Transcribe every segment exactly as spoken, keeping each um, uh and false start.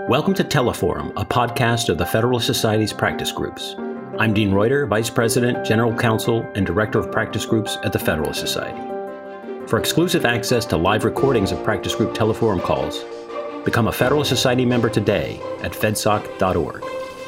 Welcome to Teleforum, a podcast of the Federalist Society's practice groups. I'm Dean Reuter, Vice President, General Counsel, and Director of Practice Groups at the Federalist Society. For exclusive access to live recordings of practice group Teleforum calls, become a Federalist Society member today at fedsoc dot org.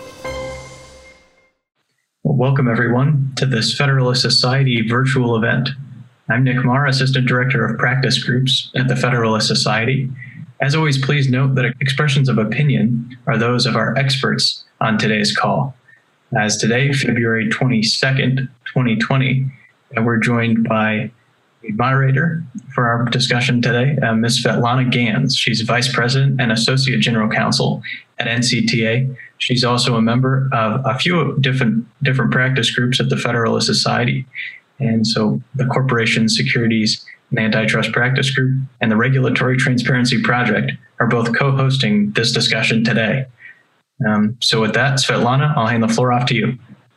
Welcome, everyone, to this Federalist Society virtual event. I'm Nick Marr, Assistant Director of Practice Groups at the Federalist Society. As always, please note that expressions of opinion are those of our experts on today's call. As today, February twenty-second, twenty twenty, and we're joined by the moderator for our discussion today, uh, Miz Svetlana Gans. She's Vice President and Associate General Counsel at N C T A. She's also a member of a few different different practice groups at the Federalist Society. And so the Corporation Securities and Antitrust Practice Group and the Regulatory Transparency Project are both co-hosting this discussion today. Um, so with that, Svetlana, I'll hand the floor off to you.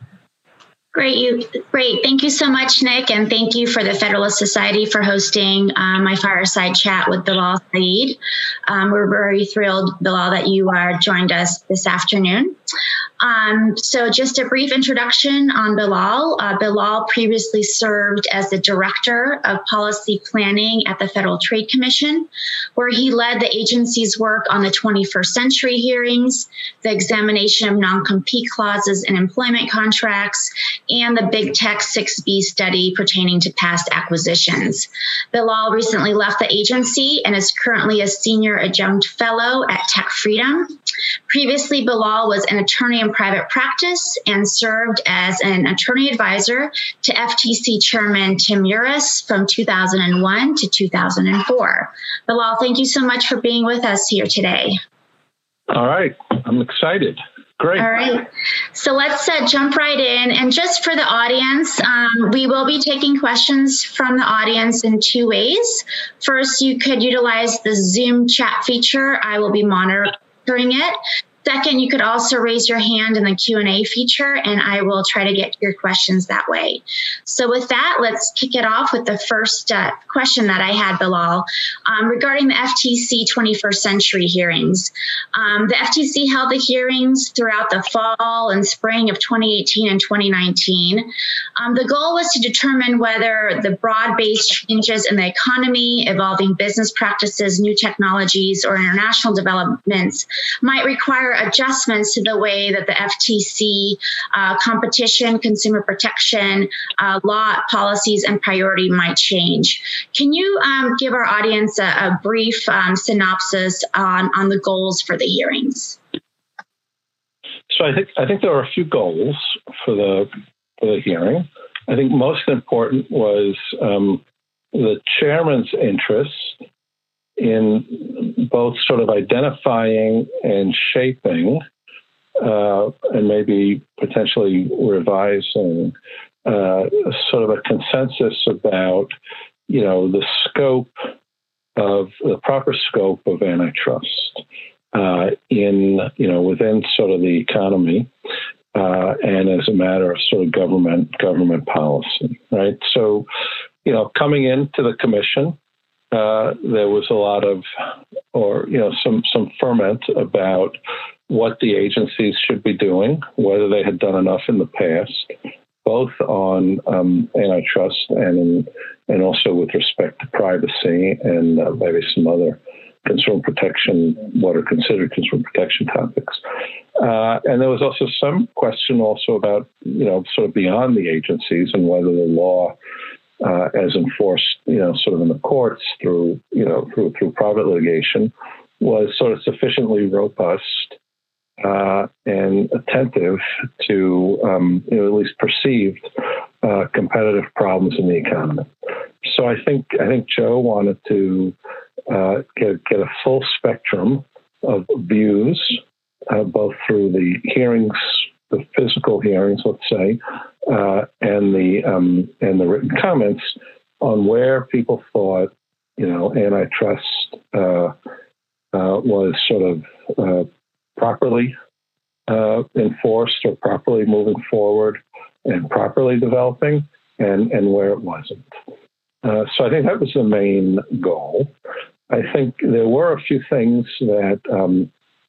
Great, you great. Thank you so much, Nick, and thank you for the Federalist Society for hosting uh, my fireside chat with Bilal Saeed. Um, we're very thrilled, Bilal, that you are joined us this afternoon. Um, so just a brief introduction on Bilal. Uh, Bilal previously served as the Director of Policy Planning at the Federal Trade Commission, where he led the agency's work on the twenty-first century hearings, the examination of non-compete clauses in employment contracts, and the Big Tech six B study pertaining to past acquisitions. Bilal recently left the agency and is currently a Senior Adjunct Fellow at Tech Freedom. Previously, Bilal was an attorney in private practice and served as an attorney advisor to F T C Chairman Tim Uris from two thousand one to two thousand four. Bilal, thank you so much for being with us here today. All right. I'm excited. Great. All right. So let's uh, jump right in. And just for the audience, um, we will be taking questions from the audience in two ways. First, you could utilize the Zoom chat feature. I will be monitoring it. Second, you could also raise your hand in the Q and A feature, and I will try to get to your questions that way. So with that, let's kick it off with the first uh, question that I had, Bilal, um, regarding the F T C twenty-first century hearings. Um, the F T C held the hearings throughout the fall and spring of twenty eighteen and twenty nineteen. Um, the goal was to determine whether the broad-based changes in the economy, evolving business practices, new technologies, or international developments might require adjustments to the way that the F T C uh, competition, consumer protection, uh, law policies, and priority might change. Can you um, give our audience a, a brief um, synopsis on, on the goals for the hearings? So I think I think there are a few goals for the for the hearing. I think most important was um, the chairman's interest in both sort of identifying and shaping uh, and maybe potentially revising uh, sort of a consensus about, you know, the scope of the proper scope of antitrust uh, in, you know, within sort of the economy uh, and as a matter of sort of government government policy, right? So, you know, coming into the commission, Uh, there was a lot of, or, you know, some, some ferment about what the agencies should be doing, whether they had done enough in the past, both on um, antitrust and in, and also with respect to privacy and uh, maybe some other consumer protection, what are considered consumer protection topics. Uh, and there was also some question also about, you know, sort of beyond the agencies and whether the law Uh, as enforced, you know, sort of in the courts through, you know, through through private litigation, was sort of sufficiently robust uh, and attentive to, um, you know, at least perceived uh, competitive problems in the economy. So I think I think Joe wanted to uh, get get a full spectrum of views, uh, both through the hearings, the physical hearings, let's say, uh, and the um, and the written comments on where people thought, you know, antitrust uh, uh, was sort of uh, properly uh, enforced or properly moving forward and properly developing, and, and where it wasn't. Uh, so I think that was the main goal. I think there were a few things that um,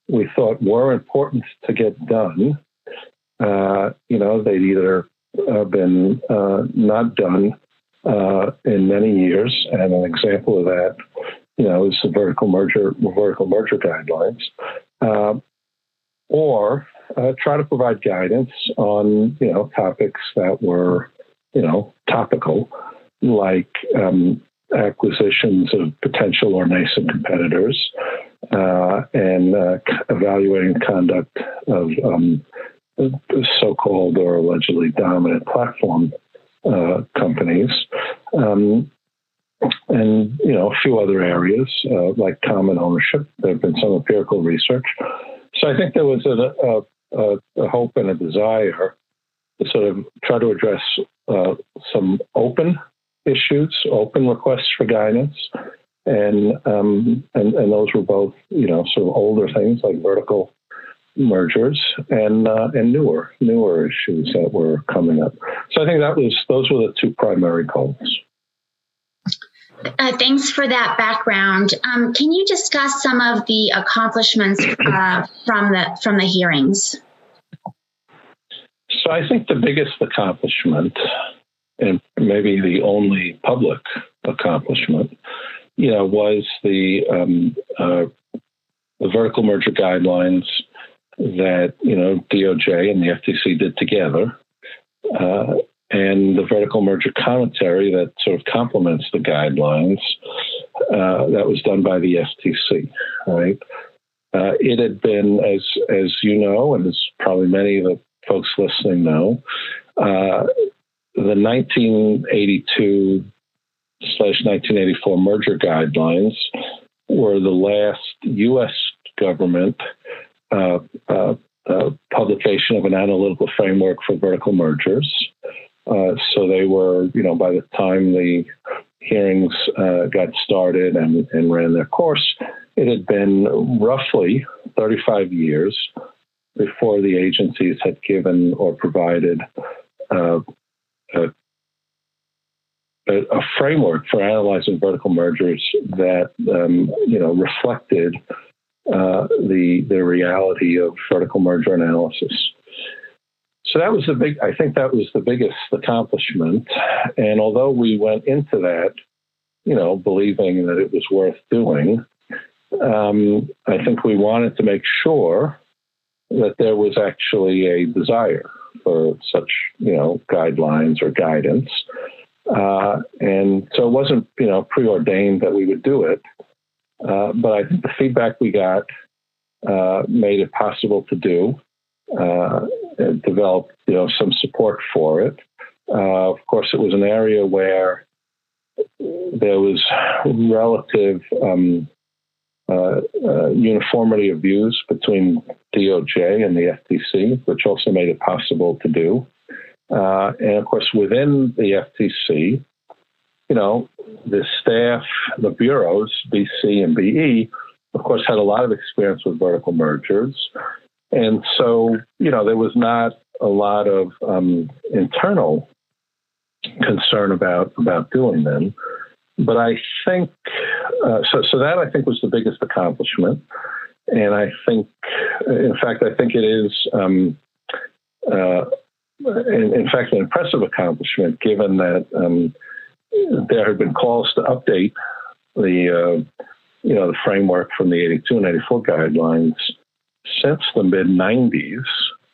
we thought were important to get done. Uh, you know, they'd either uh, been uh, not done uh, in many years, and an example of that, you know, is the vertical merger vertical merger guidelines, uh, or uh, try to provide guidance on, you know, topics that were, you know, topical, like um, acquisitions of potential or nascent competitors, uh, and uh, evaluating conduct of um, so-called or allegedly dominant platform uh, companies, um, and, you know, a few other areas uh, like common ownership. There have been some empirical research. So I think there was a, a, a hope and a desire to sort of try to address uh, some open issues, open requests for guidance, and, um, and and those were both, you know, sort of older things like vertical mergers and uh, and newer newer issues that were coming up. So I think that was those were the two primary goals. Uh, thanks for that background. Um, can you discuss some of the accomplishments uh, from the from the hearings? So I think the biggest accomplishment, and maybe the only public accomplishment, you know, was the um, uh, the vertical merger guidelines that, you know, D O J and the F T C did together, uh, and the vertical merger commentary that sort of complements the guidelines uh, that was done by the F T C. Right? Uh, it had been, as as you know, and as probably many of the folks listening know, uh, the nineteen eighty-two slash nineteen eighty-four merger guidelines were the last U S government uh, uh, uh, publication of an analytical framework for vertical mergers. Uh, so they were, you know, by the time the hearings uh, got started and, and ran their course, it had been roughly thirty-five years before the agencies had given or provided uh, a, a framework for analyzing vertical mergers that, um, you know, reflected uh, the the reality of vertical merger analysis. So that was the big, I think that was the biggest accomplishment. And although we went into that, you know, believing that it was worth doing, um, I think we wanted to make sure that there was actually a desire for such, you know, guidelines or guidance. Uh, and so it wasn't, you know, preordained that we would do it. Uh, but I think the feedback we got uh, made it possible to do. Uh, developed, you know, some support for it. Uh, of course, it was an area where there was relative um, uh, uh, uniformity of views between D O J and the F T C, which also made it possible to do. Uh, and of course, within the F T C, you know, the staff, the bureaus, B C and B E, of course, had a lot of experience with vertical mergers. And so, you know, there was not a lot of um, internal concern about, about doing them. But I think, uh, so, so that I think was the biggest accomplishment. And I think, in fact, I think it is, um, uh, in, in fact, an impressive accomplishment, given that um, there had been calls to update the, uh, you know, the framework from the eighty-two and eighty-four guidelines since the mid nineties.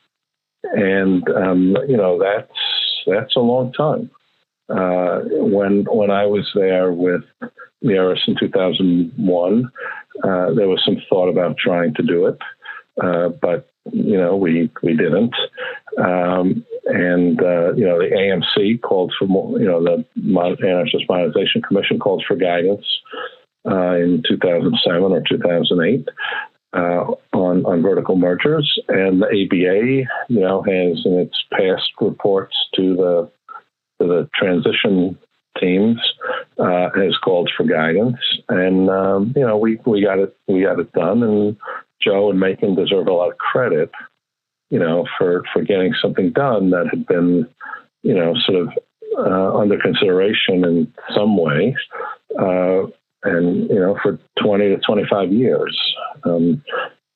And, um, you know, that's, that's a long time. Uh, when, when I was there with the I R S in two thousand one, uh, there was some thought about trying to do it. Uh, but, you know, we, we didn't. Um, and, uh, you know, the A M C called for more, you know, the Antitrust Modernization Commission called for guidance uh, in two thousand seven or two thousand eight. Uh, on, on vertical mergers, and the A B A, you know, has in its past reports to the to the transition teams uh, has called for guidance, and um, you know, we we got it we got it done, and Joe and Macon deserve a lot of credit, you know, for for getting something done that had been, you know, sort of uh, under consideration in some way. Uh, And, you know, for twenty to twenty-five years. Um,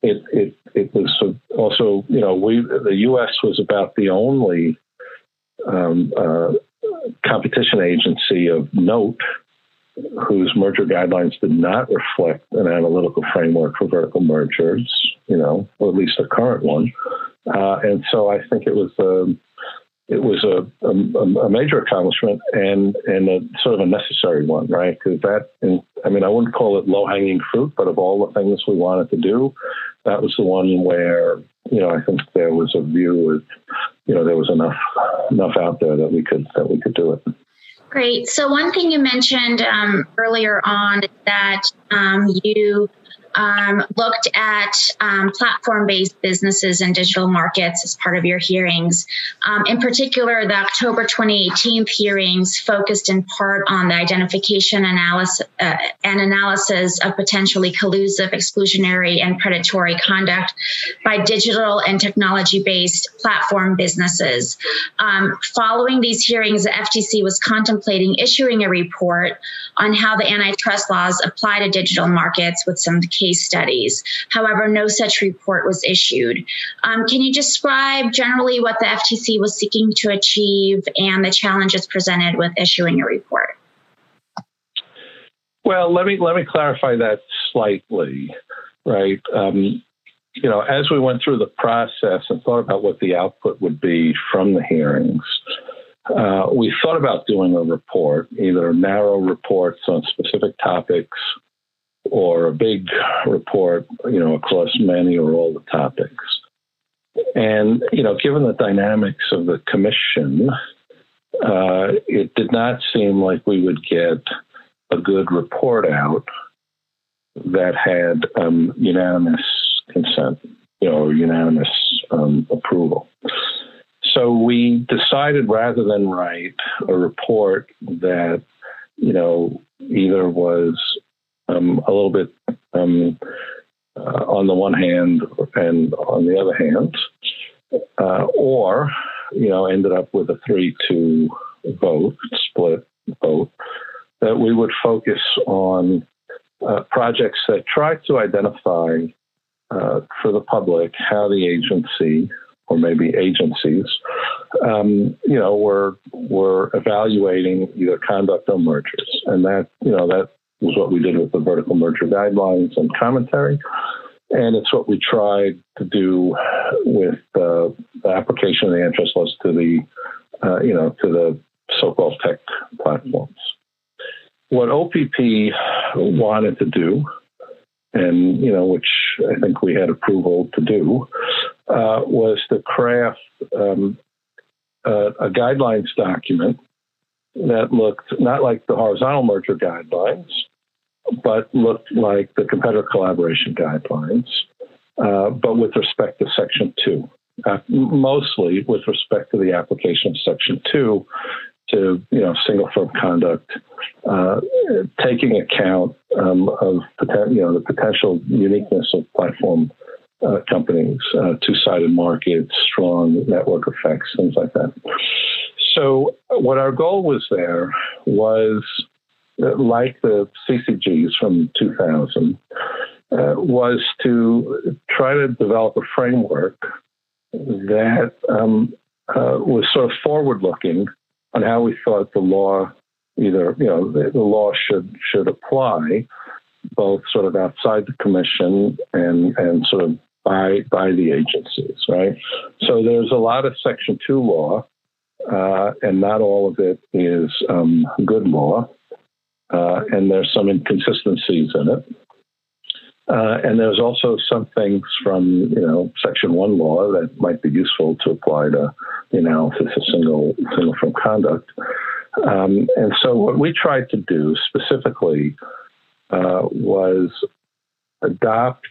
it it it was also, you know, we the U S was about the only um, uh, competition agency of note whose merger guidelines did not reflect an analytical framework for vertical mergers, you know, or at least the current one. Uh, and so I think it was a, it was a, a, a major accomplishment and, and a sort of a necessary one, right? Because that, I mean, I wouldn't call it low-hanging fruit, but of all the things we wanted to do, that was the one where, you know, I think there was a view of, you know, there was enough enough out there that we could that we could do it. Great. So one thing you mentioned um, earlier on is that um, you um, looked at um, platform-based businesses and digital markets as part of your hearings. Um, in particular, the October twenty eighteen hearings focused in part on the identification analysis, uh, and analysis of potentially collusive, exclusionary, and predatory conduct by digital and technology-based platform businesses. Um, following these hearings, the F T C was contemplating issuing a report on how the antitrust laws apply to digital markets with some case studies. However, no such report was issued. Um, can you describe generally what the F T C was seeking to achieve and the challenges presented with issuing a report? Well, let me let me clarify that slightly, right? Um, you know, as we went through the process and thought about what the output would be from the hearings, uh, we thought about doing a report, either narrow reports on specific topics or a big report, you know, across many or all the topics. And, you know, given the dynamics of the commission, uh, it did not seem like we would get a good report out that had um, unanimous consent, you know, or unanimous um, approval. So we decided rather than write a report that, you know, either was um, a little bit um, uh, on the one hand and on the other hand, uh, or, you know, ended up with a three two vote, split vote, that we would focus on uh, projects that try to identify uh, for the public how the agency, or maybe agencies, um, you know, were were evaluating either conduct or mergers, and that you know that was what we did with the vertical merger guidelines and commentary, and it's what we tried to do with uh, the application of the antitrust laws to the uh, you know to the so-called tech platforms. What O P P wanted to do, and you know, which I think we had approval to do, uh, was to craft um, a, a guidelines document that looked not like the horizontal merger guidelines, but looked like the competitor collaboration guidelines, uh, but with respect to Section two, uh, mostly with respect to the application of Section two to, you know, single firm conduct, uh, taking account um, of, you know, the potential uniqueness of platform uh, companies, uh, two-sided markets, strong network effects, things like that. So what our goal was there was, uh, like the C C Gs from two thousand, uh, was to try to develop a framework that um, uh, was sort of forward-looking on how we thought the law, either, you know, the, the law should should apply, both sort of outside the commission and and sort of by by the agencies, right? So there's a lot of Section two law, uh, and not all of it is um, good law, uh, and there's some inconsistencies in it. Uh, and there's also some things from, you know, Section one law that might be useful to apply to the analysis of single single firm conduct. Um, and so what we tried to do specifically uh, was adopt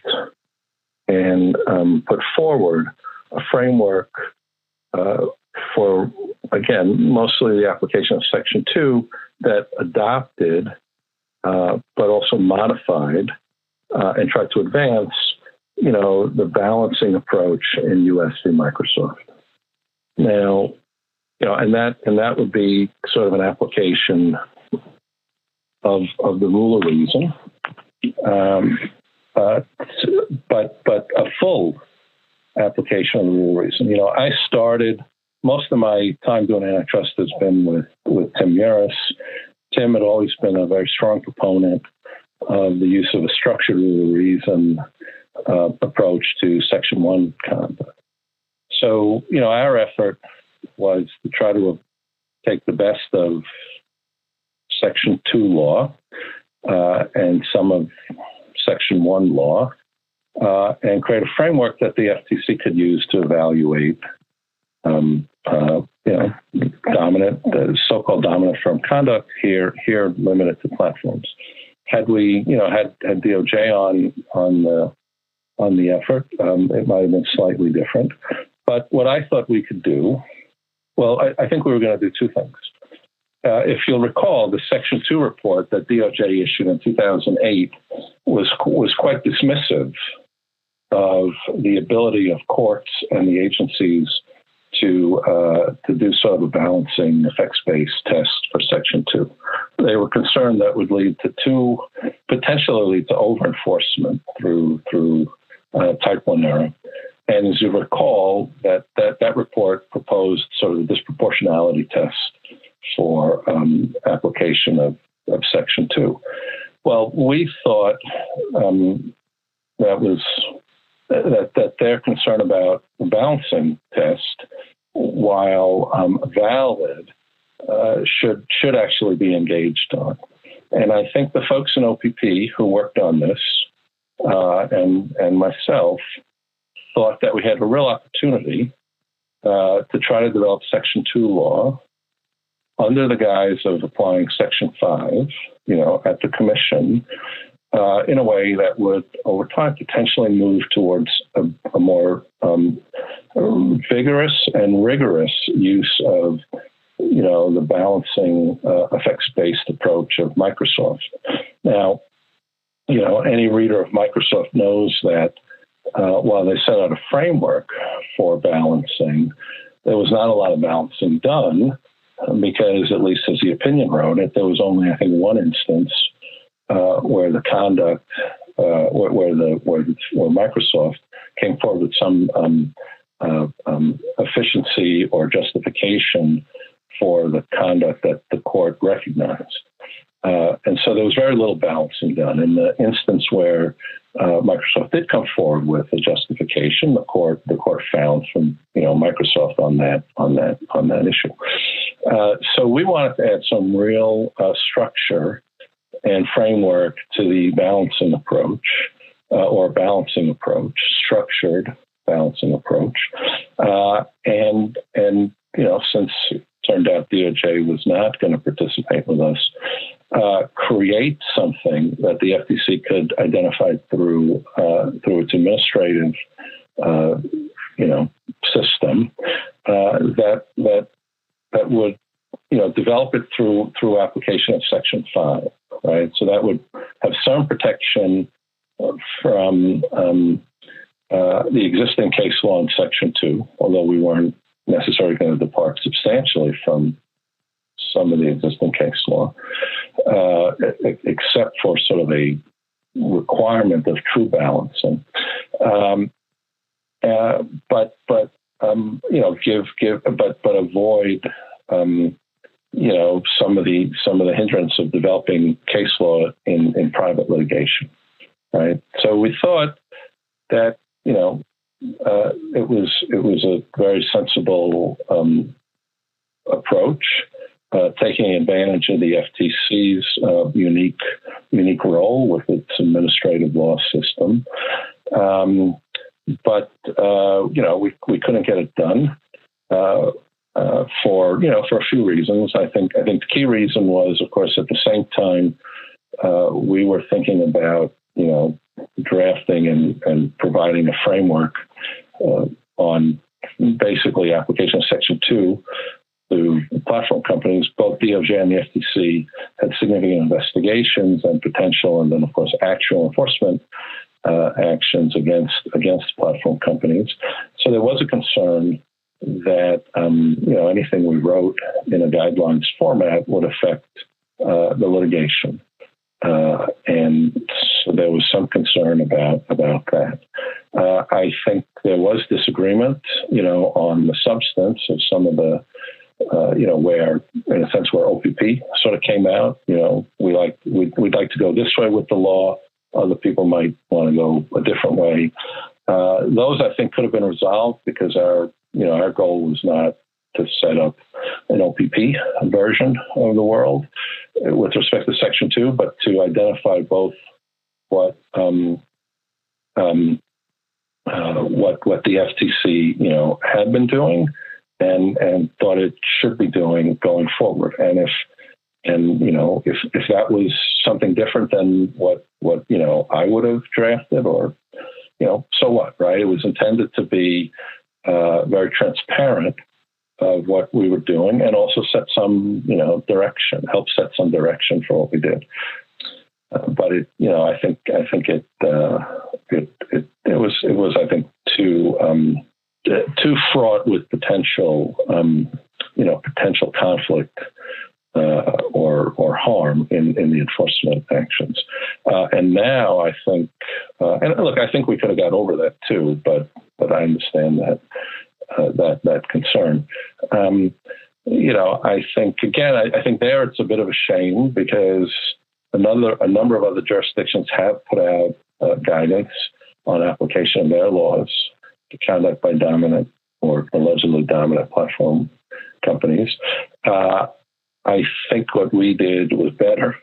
and um, put forward a framework uh, for, again, mostly the application of Section two that adopted uh, but also modified Uh, and try to advance, you know, the balancing approach in U S v Microsoft. Now, you know, and that and that would be sort of an application of of the rule of reason, um, uh, but but a full application of the rule of reason. You know, I started, most of my time doing antitrust has been with, with Tim Muris. Tim had always been a very strong proponent of the use of a structured rule of reason uh, approach to Section one conduct. So, you know, our effort was to try to take the best of Section two law uh, and some of Section one law uh, and create a framework that the F T C could use to evaluate um, uh, you know, dominant, the so-called dominant firm conduct here, here limited to platforms. Had we, you know, had, had D O J on on the on the effort, um, it might have been slightly different. But what I thought we could do, well, I, I think we were going to do two things. Uh, if you'll recall, the Section two report that D O J issued in two thousand eight was was quite dismissive of the ability of courts and the agencies to uh, to do sort of a balancing effects-based test for Section two. They were concerned that would lead to two, potentially lead to over-enforcement through through uh, Type one error. And as you recall, that, that, that report proposed sort of a disproportionality test for um, application of, of Section two. Well, we thought um, that was that, that their concern about the balancing test, while um, valid, uh, should should actually be engaged on. And I think the folks in O P P who worked on this, uh, and and myself, thought that we had a real opportunity uh, to try to develop Section two law under the guise of applying Section five, you know, at the Commission, uh, in a way that would, over time, potentially move towards a, a more um, vigorous and rigorous use of, you know, the balancing uh, effects-based approach of Microsoft. Now, you know, any reader of Microsoft knows that uh, while they set out a framework for balancing, there was not a lot of balancing done, because, at least as the opinion wrote it, there was only, I think, one instance uh, where the conduct, uh, where, where the where, where Microsoft came forward with some um, uh, um, efficiency or justification for the conduct that the court recognized. Uh, and so there was very little balancing done. In the instance where uh, Microsoft did come forward with a justification, the court the court found from you know Microsoft on that on that on that issue. Uh, so we wanted to add some real uh, structure and framework to the balancing approach, uh, or balancing approach, structured balancing approach, uh, and and you know since it turned out D O J was not going to participate with us, uh, create something that the F T C could identify through uh, through its administrative uh, you know system uh, that that. that would, you know, develop it through through application of Section five, right? So that would have some protection from um, uh, the existing case law in Section two, although we weren't necessarily going to depart substantially from some of the existing case law, uh, except for sort of a requirement of true balancing. Um, uh, but but Um, you know, give give, but but avoid, um, you know, some of the some of the hindrance of developing case law in, in private litigation, right? So we thought that you know uh, it was it was a very sensible um, approach, uh, taking advantage of the F T C's uh, unique unique role with its administrative law system. Um, But, uh, you know, we, we couldn't get it done uh, uh, for, you know, for a few reasons. I think I think the key reason was, of course, at the same time, uh, we were thinking about, you know, drafting and, and providing a framework uh, on basically application of Section two to platform companies. Both D O J and the F T C had significant investigations and potential, and then, of course, actual enforcement Uh, actions against against platform companies. So there was a concern that um, you know anything we wrote in a guidelines format would affect uh, the litigation. Uh, and so there was some concern about, about that. Uh, I think there was disagreement, you know, on the substance of some of the, uh, you know, where, in a sense, where O P P sort of came out. You know, we like, we'd, we'd like to go this way with the law. Other people might want to go a different way. Uh, those, I think, could have been resolved because our, you know, our goal was not to set up an O P P version of the world with respect to Section two, but to identify both what um, um, uh, what what the F T C, you know, had been doing and and thought it should be doing going forward. And if and you know if if that was something different than what what you know I would have drafted, or you know, so what, right? It was intended to be uh, very transparent of what we were doing, and also set some, you know, direction, help set some direction for what we did. Uh, but it, you know, I think, I think it, uh, it, it, it was, it was, I think, too, um, too fraught with potential, um, you know, potential conflict uh, or or harm in, in the enforcement actions. Uh, and now I think, uh, and look, I think we could have got over that too, but but I understand that. Uh, that that concern. Um, you know, I think again, I, I think there it's a bit of a shame because another a number of other jurisdictions have put out uh, guidance on application of their laws to conduct by dominant or allegedly dominant platform companies. Uh, I think what we did was better,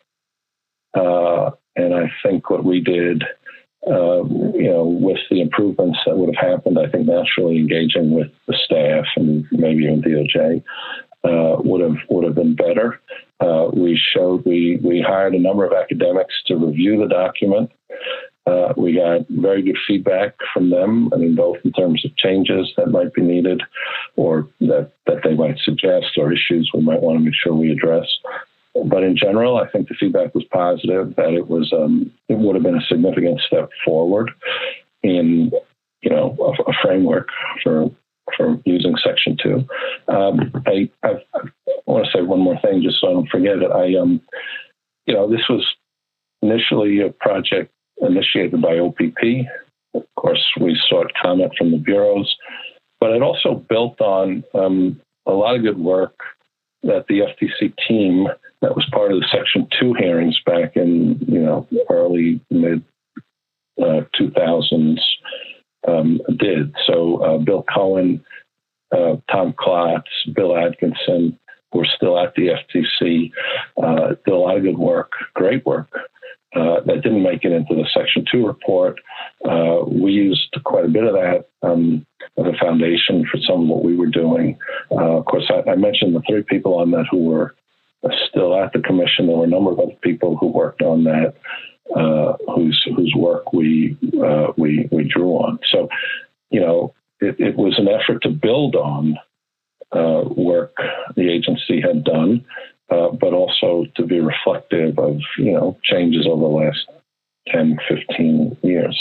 uh, and I think what we did. Uh, you know, with the improvements that would have happened, I think naturally engaging with the staff and maybe even D O J uh, would have would have been better. Uh, we showed we we hired a number of academics to review the document. Uh, we got very good feedback from them. I mean, both in terms of changes that might be needed, or that that they might suggest, or issues we might want to make sure we address. But in general, I think the feedback was positive, that it was um, it would have been a significant step forward in, you know, a, a framework for for using Section two. Um, I, I, I want to say one more thing, just so I don't forget it. I, um, you know, this was initially a project initiated by O P P. Of course, we sought comment from the bureaus, but it also built on um, a lot of good work that the F T C team that was part of the Section two hearings back in, you know, early, mid uh, two thousands um, did. So uh, Bill Cohen, uh, Tom Klotz, Bill Atkinson, who are still at the F T C, uh, did a lot of good work, great work, uh, that didn't make it into the Section two report. Uh, we used quite a bit of that um, as a foundation for some of what we were doing. Uh, of course, I, I mentioned the three people on that who were still at the commission. There were a number of other people who worked on that, uh, whose whose work we uh, we we drew on. So, you know, it, it was an effort to build on uh, work the agency had done, uh, but also to be reflective of, you know, changes over the last ten, fifteen years.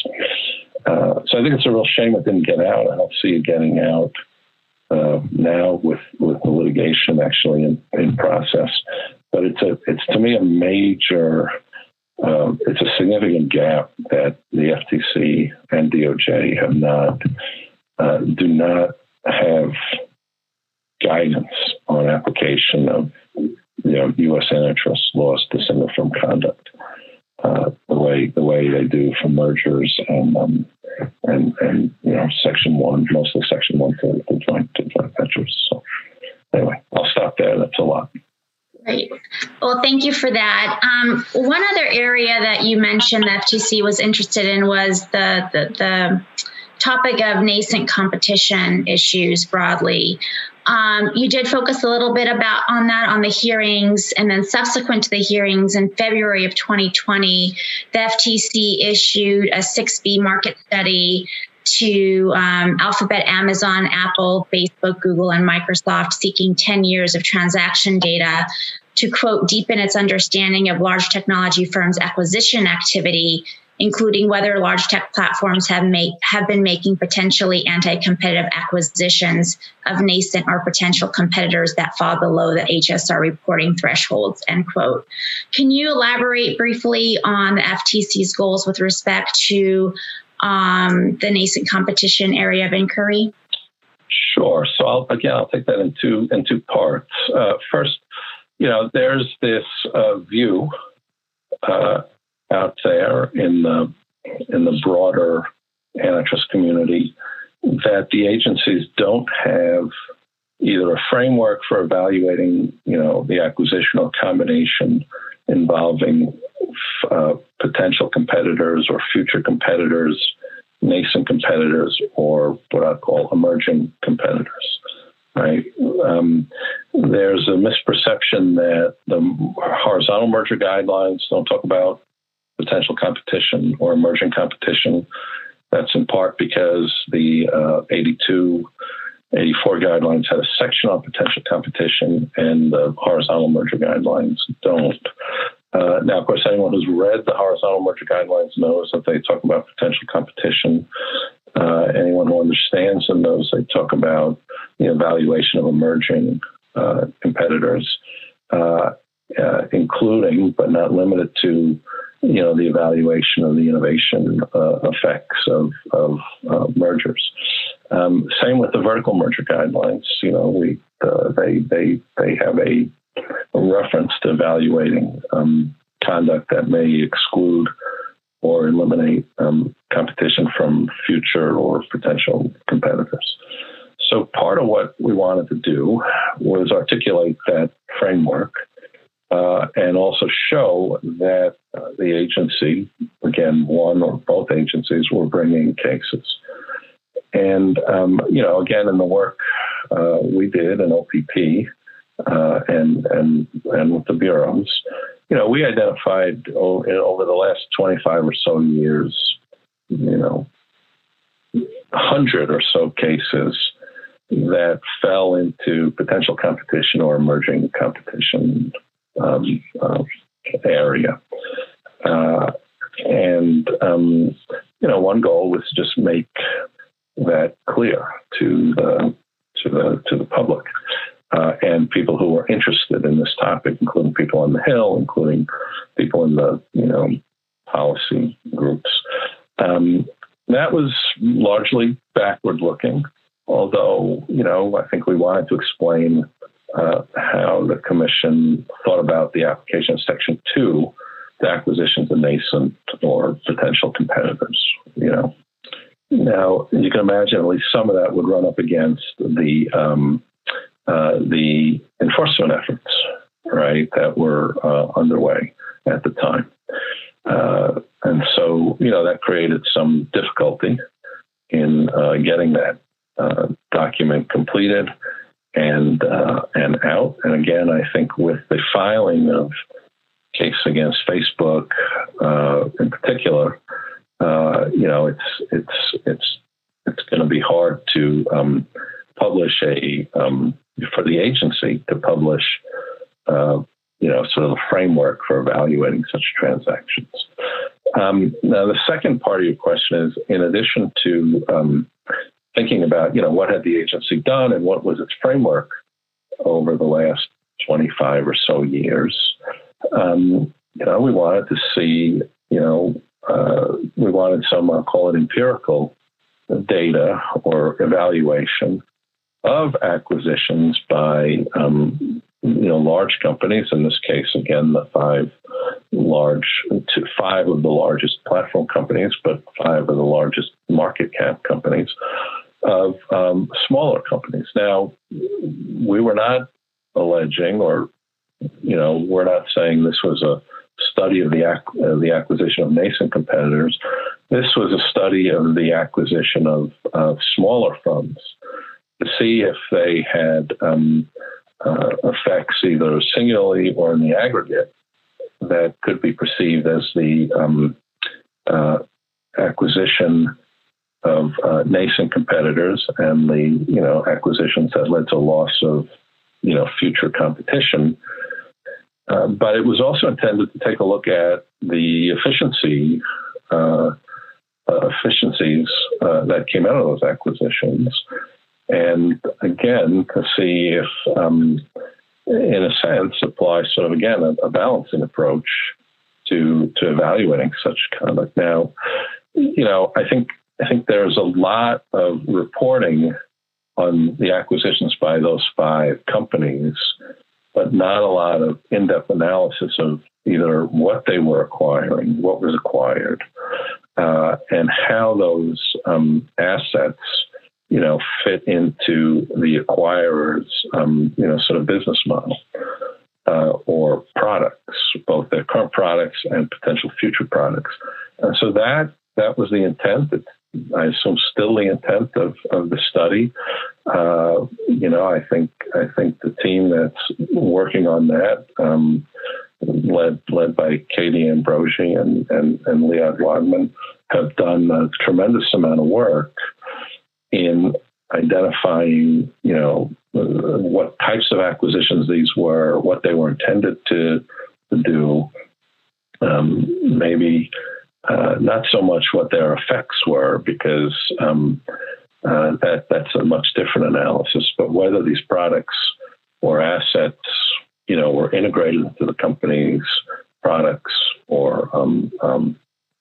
Uh, so I think it's a real shame it didn't get out. I don't see it getting out Uh, now with, with the litigation actually in, in process. But it's a it's to me a major, uh, it's a significant gap that the F T C and D O J have not, uh, do not have guidance on application of, you know, U S antitrust laws distinct from conduct, uh, the way the way they do for mergers and um, and and you know Section one, mostly Section one for the joint to joint ventures. So anyway, I'll stop there. That's a lot. Great. Well, thank you for that. Um, one other area that you mentioned the F T C was interested in was the the, the topic of nascent competition issues broadly. Um, you did focus a little bit about on that on the hearings, and then subsequent to the hearings in February of twenty twenty, the F T C issued a six B market study to um, Alphabet, Amazon, Apple, Facebook, Google, and Microsoft, seeking ten years of transaction data to, quote, deepen its understanding of large technology firms' acquisition activity including whether large tech platforms have make have been making potentially anti-competitive acquisitions of nascent or potential competitors that fall below the H S R reporting thresholds, end quote. Can you elaborate briefly on the F T C's goals with respect to um, the nascent competition area of inquiry? Sure. So I'll, again, I'll take that in two, in two parts. Uh, first, you know, there's this uh, view uh, out there in the in the broader antitrust community that the agencies don't have either a framework for evaluating, you know, the acquisition or combination involving uh, potential competitors or future competitors, nascent competitors, or what I call emerging competitors. Right? Um, there's a misperception that the horizontal merger guidelines don't talk about potential competition or emerging competition. That's in part because the uh, eighty-two, eighty-four guidelines had a section on potential competition, and the horizontal merger guidelines don't. Uh, now, of course, anyone who's read the horizontal merger guidelines knows that they talk about potential competition. Uh, anyone who understands them knows they talk about the evaluation of emerging uh, competitors, uh, uh, including but not limited to, you know, the evaluation of the innovation uh, effects of, of uh, mergers. Um, same with the vertical merger guidelines. You know, we uh, they they they have a, a reference to evaluating um, conduct that may exclude or eliminate um, competition from future or potential competitors. So part of what we wanted to do was articulate that framework uh, and also show that uh, the agency, again, one or both agencies, were bringing cases. And, um, you know, again, in the work uh, we did in O P P uh, and, and, and with the bureaus, you know, we identified oh, over the last twenty-five or so years, you know, a hundred or so cases that fell into potential competition or emerging competition um, uh, area. Uh, and, um, you know, one goal was to just make that clear to the, to the, to the public. Uh, and people who were interested in this topic, including people on the Hill, including people in the, you know, policy groups. Um, that was largely backward-looking, although, you know, I think we wanted to explain uh, how the Commission thought about the application of Section two to acquisitions of nascent or potential competitors, you know. Now, you can imagine at least some of that would run up against the um, Uh, the enforcement efforts, right, that were uh, underway at the time. Uh, and so, you know, that created some difficulty in uh, getting that uh, document completed and uh, and out. And again, I think with the filing of case against Facebook uh, in particular, uh, you know, it's it's it's it's going to be hard to um, publish a um, for the agency to publish, uh, you know, sort of a framework for evaluating such transactions. Um, now, the second part of your question is, in addition to um, thinking about, you know, what had the agency done and what was its framework over the last twenty-five or so years, um, you know, we wanted to see, you know, uh, we wanted some, I'll call it empirical data or evaluation of acquisitions by, um, you know, large companies. In this case, again, the five large, to five of the largest platform companies, but five of the largest market cap companies of um, smaller companies. Now, we were not alleging, or, you know, we're not saying this was a study of the ac- uh, the acquisition of nascent competitors. This was a study of the acquisition of, of smaller firms, to see if they had um, uh, effects either singularly or in the aggregate that could be perceived as the um, uh, acquisition of uh, nascent competitors and the, you know, acquisitions that led to loss of, you know, future competition. Uh, but it was also intended to take a look at the efficiency uh, uh, efficiencies uh, that came out of those acquisitions. And again, to see if, um, in a sense, apply sort of, again, a, a balancing approach to to evaluating such conduct. Now, you know, I think I think there's a lot of reporting on the acquisitions by those five companies, but not a lot of in-depth analysis of either what they were acquiring, what was acquired, uh, and how those um, assets, you know, fit into the acquirer's, um, you know, sort of business model uh, or products, both their current products and potential future products. And so that that was the intent. It's, I assume, still the intent of, of the study. Uh, you know, I think I think the team that's working on that, um, led led by Katie Ambrosi and and, and Liad Wadman, have done a tremendous amount of work in identifying, you know, what types of acquisitions these were, what they were intended to, to do, um, maybe uh, not so much what their effects were, because um, uh, that that's a much different analysis, but whether these products or assets, you know, were integrated into the company's products or um, um,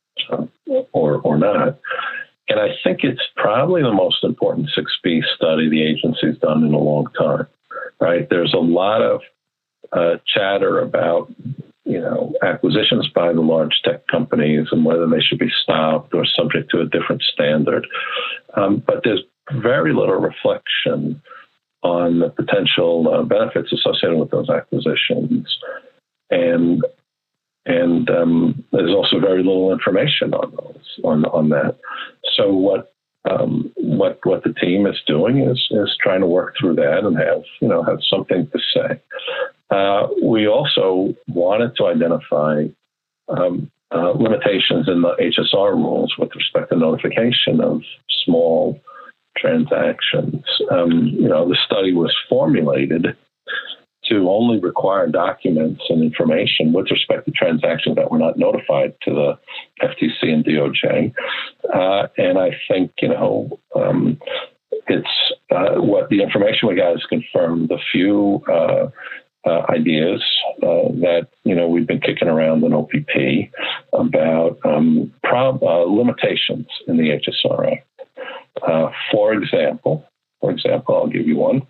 or or not. And I think it's probably the most important six B study the agency's done in a long time, right? There's a lot of uh, chatter about, you know, acquisitions by the large tech companies and whether they should be stopped or subject to a different standard. Um, but there's very little reflection on the potential uh, benefits associated with those acquisitions. And And um, there's also very little information on those, on on that. So what um, what what the team is doing is is trying to work through that and have you know have something to say. Uh, we also wanted to identify um, uh, limitations in the H S R rules with respect to notification of small transactions. Um, you know, the study was formulated to only require documents and information with respect to transactions that were not notified to the F T C and D O J. Uh, and I think, you know, um, it's uh, what the information we got has confirmed the few uh, uh, ideas uh, that, you know, we've been kicking around in O P P about um, prob- uh, limitations in the H S R Act. Uh, for example, for example, I'll give you one.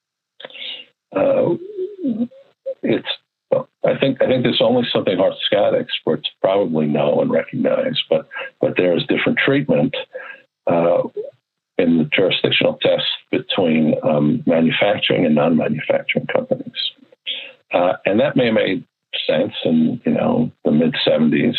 Uh, it's, I think, I think there's only something Hart-Scott experts probably know and recognize, but, but there is different treatment uh, in the jurisdictional test between um, manufacturing and non-manufacturing companies. Uh, and that may have made sense in, you know, the mid seventies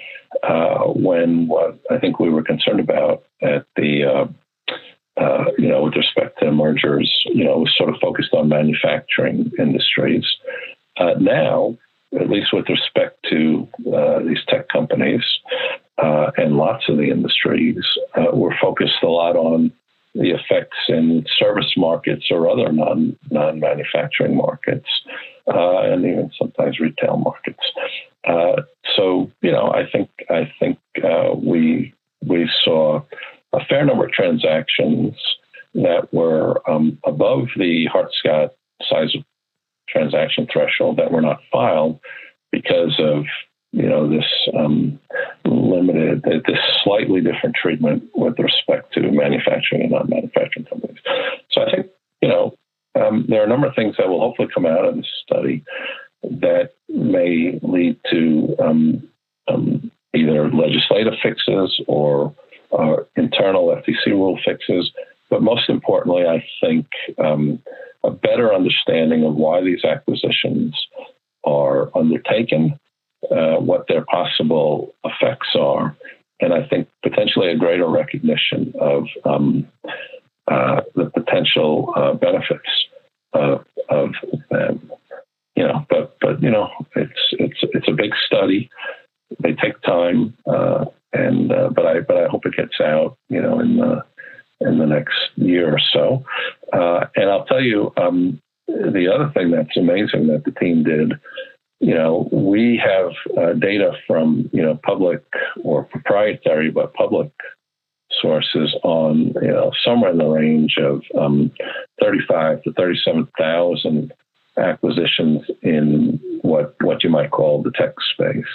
uh, when what I think we were concerned about at the, uh, Uh, you know, with respect to mergers, you know, was sort of focused on manufacturing industries. Uh, now, at least with respect to uh, these tech companies uh, and lots of the industries, uh, we're focused a lot on the effects in service markets or other non non-manufacturing markets, uh, and even sometimes retail markets. Uh, so, you know, I think I think uh, we we saw a fair number of transactions that were um, above the Hart-Scott size of transaction threshold that were not filed because of, you know, this um, limited, this slightly different treatment with respect to manufacturing and non-manufacturing companies. So I think, you know, um, there are a number of things that will hopefully come out of this study that may lead to um, um, either legislative fixes or Uh, internal F T C rule fixes, but most importantly, I think um, a better understanding of why these acquisitions are undertaken, uh, what their possible effects are, and I think potentially a greater recognition of um, uh, the potential uh, benefits of, of them. You know, but but you know, it's it's it's a big study. They take time. Uh, And uh, but I but I hope it gets out, you know, in the in the next year or so. Uh, and I'll tell you, um, the other thing that's amazing that the team did you know, we have uh, data from, you know, public or proprietary, but public sources on, you know, somewhere in the range of um, thirty-five to thirty-seven thousand acquisitions in what what you might call the tech space.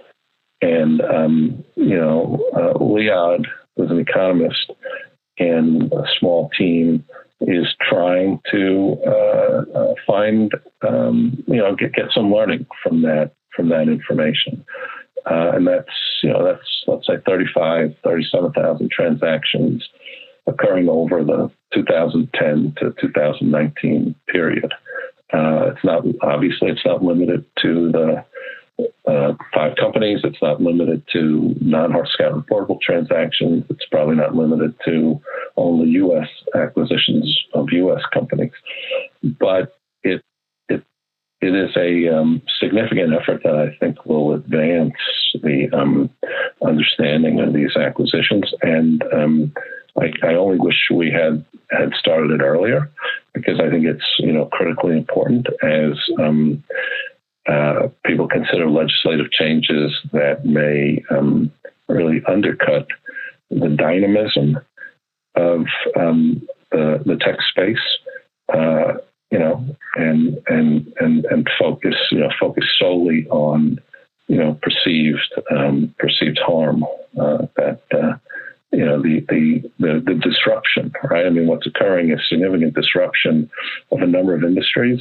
And, um, you know, uh, Liad was an economist, and a small team is trying to uh, uh, find, um, you know, get, get some learning from that, from that information. Uh, and that's, you know, that's, let's say thirty-five, thirty-seven thousand transactions occurring over the two thousand ten to two thousand nineteen period. Uh, it's not, obviously, it's not limited to the uh, five companies. It's not limited to non-Hart-Scott reportable transactions. It's probably not limited to only U S acquisitions of U S companies. But it it it is a um, significant effort that I think will advance the um, understanding of these acquisitions. And um, I, I only wish we had had started it earlier, because I think it's, you know, critically important as um, uh, people consider legislative changes that may um, really undercut the dynamism of um, the, the tech space, uh, you know, and and and and focus, you know, focus solely on, you know, perceived um, perceived harm uh, that. Uh, You know, the, the, the, the disruption, right? I mean, what's occurring is significant disruption of a number of industries.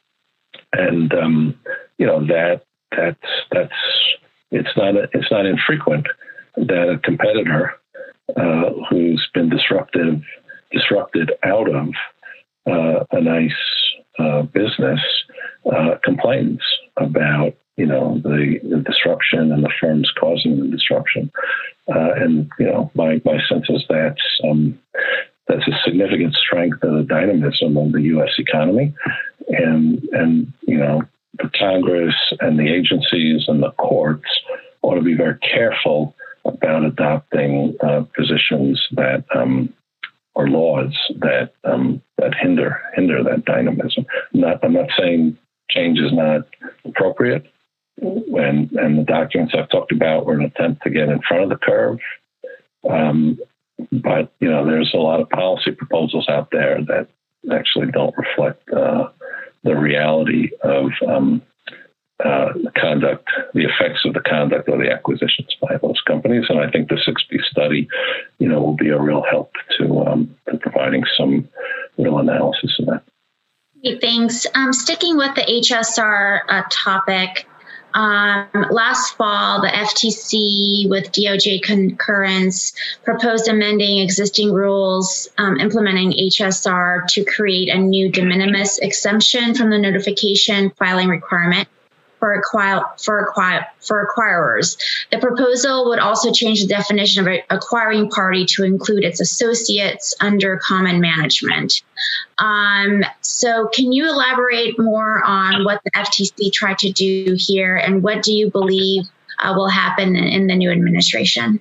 And, um, you know, that, that's, that's, it's not, a, it's not infrequent that a competitor uh, who's been disruptive, disrupted out of uh, a nice uh, business uh, complains about, you know, the, the disruption and the firms causing the disruption. Uh, and, you know, my, my sense is that's, um, that's a significant strength of the dynamism of the U S economy. And, and, you know, the Congress and the agencies and the courts ought to be very careful about adopting uh, positions that, um, or laws that, um, that hinder, hinder that dynamism. Not, I'm not saying change is not appropriate. And, and the documents I've talked about were an attempt to get in front of the curve. Um, but, you know, there's a lot of policy proposals out there that actually don't reflect uh, the reality of um, uh, the conduct, the effects of the conduct of the acquisitions by those companies. And I think the six B study, you know, will be a real help to, um, to providing some real analysis of that. Hey, thanks. Um, sticking with the H S R uh, topic, Um, last fall, the F T C, with D O J concurrence, proposed amending existing rules um, implementing H S R to create a new de minimis exemption from the notification filing requirement for acquire, for acquire, for acquirers. The proposal would also change the definition of an acquiring party to include its associates under common management. Um, so can you elaborate more on what the F T C tried to do here, and what do you believe uh, will happen in, in the new administration?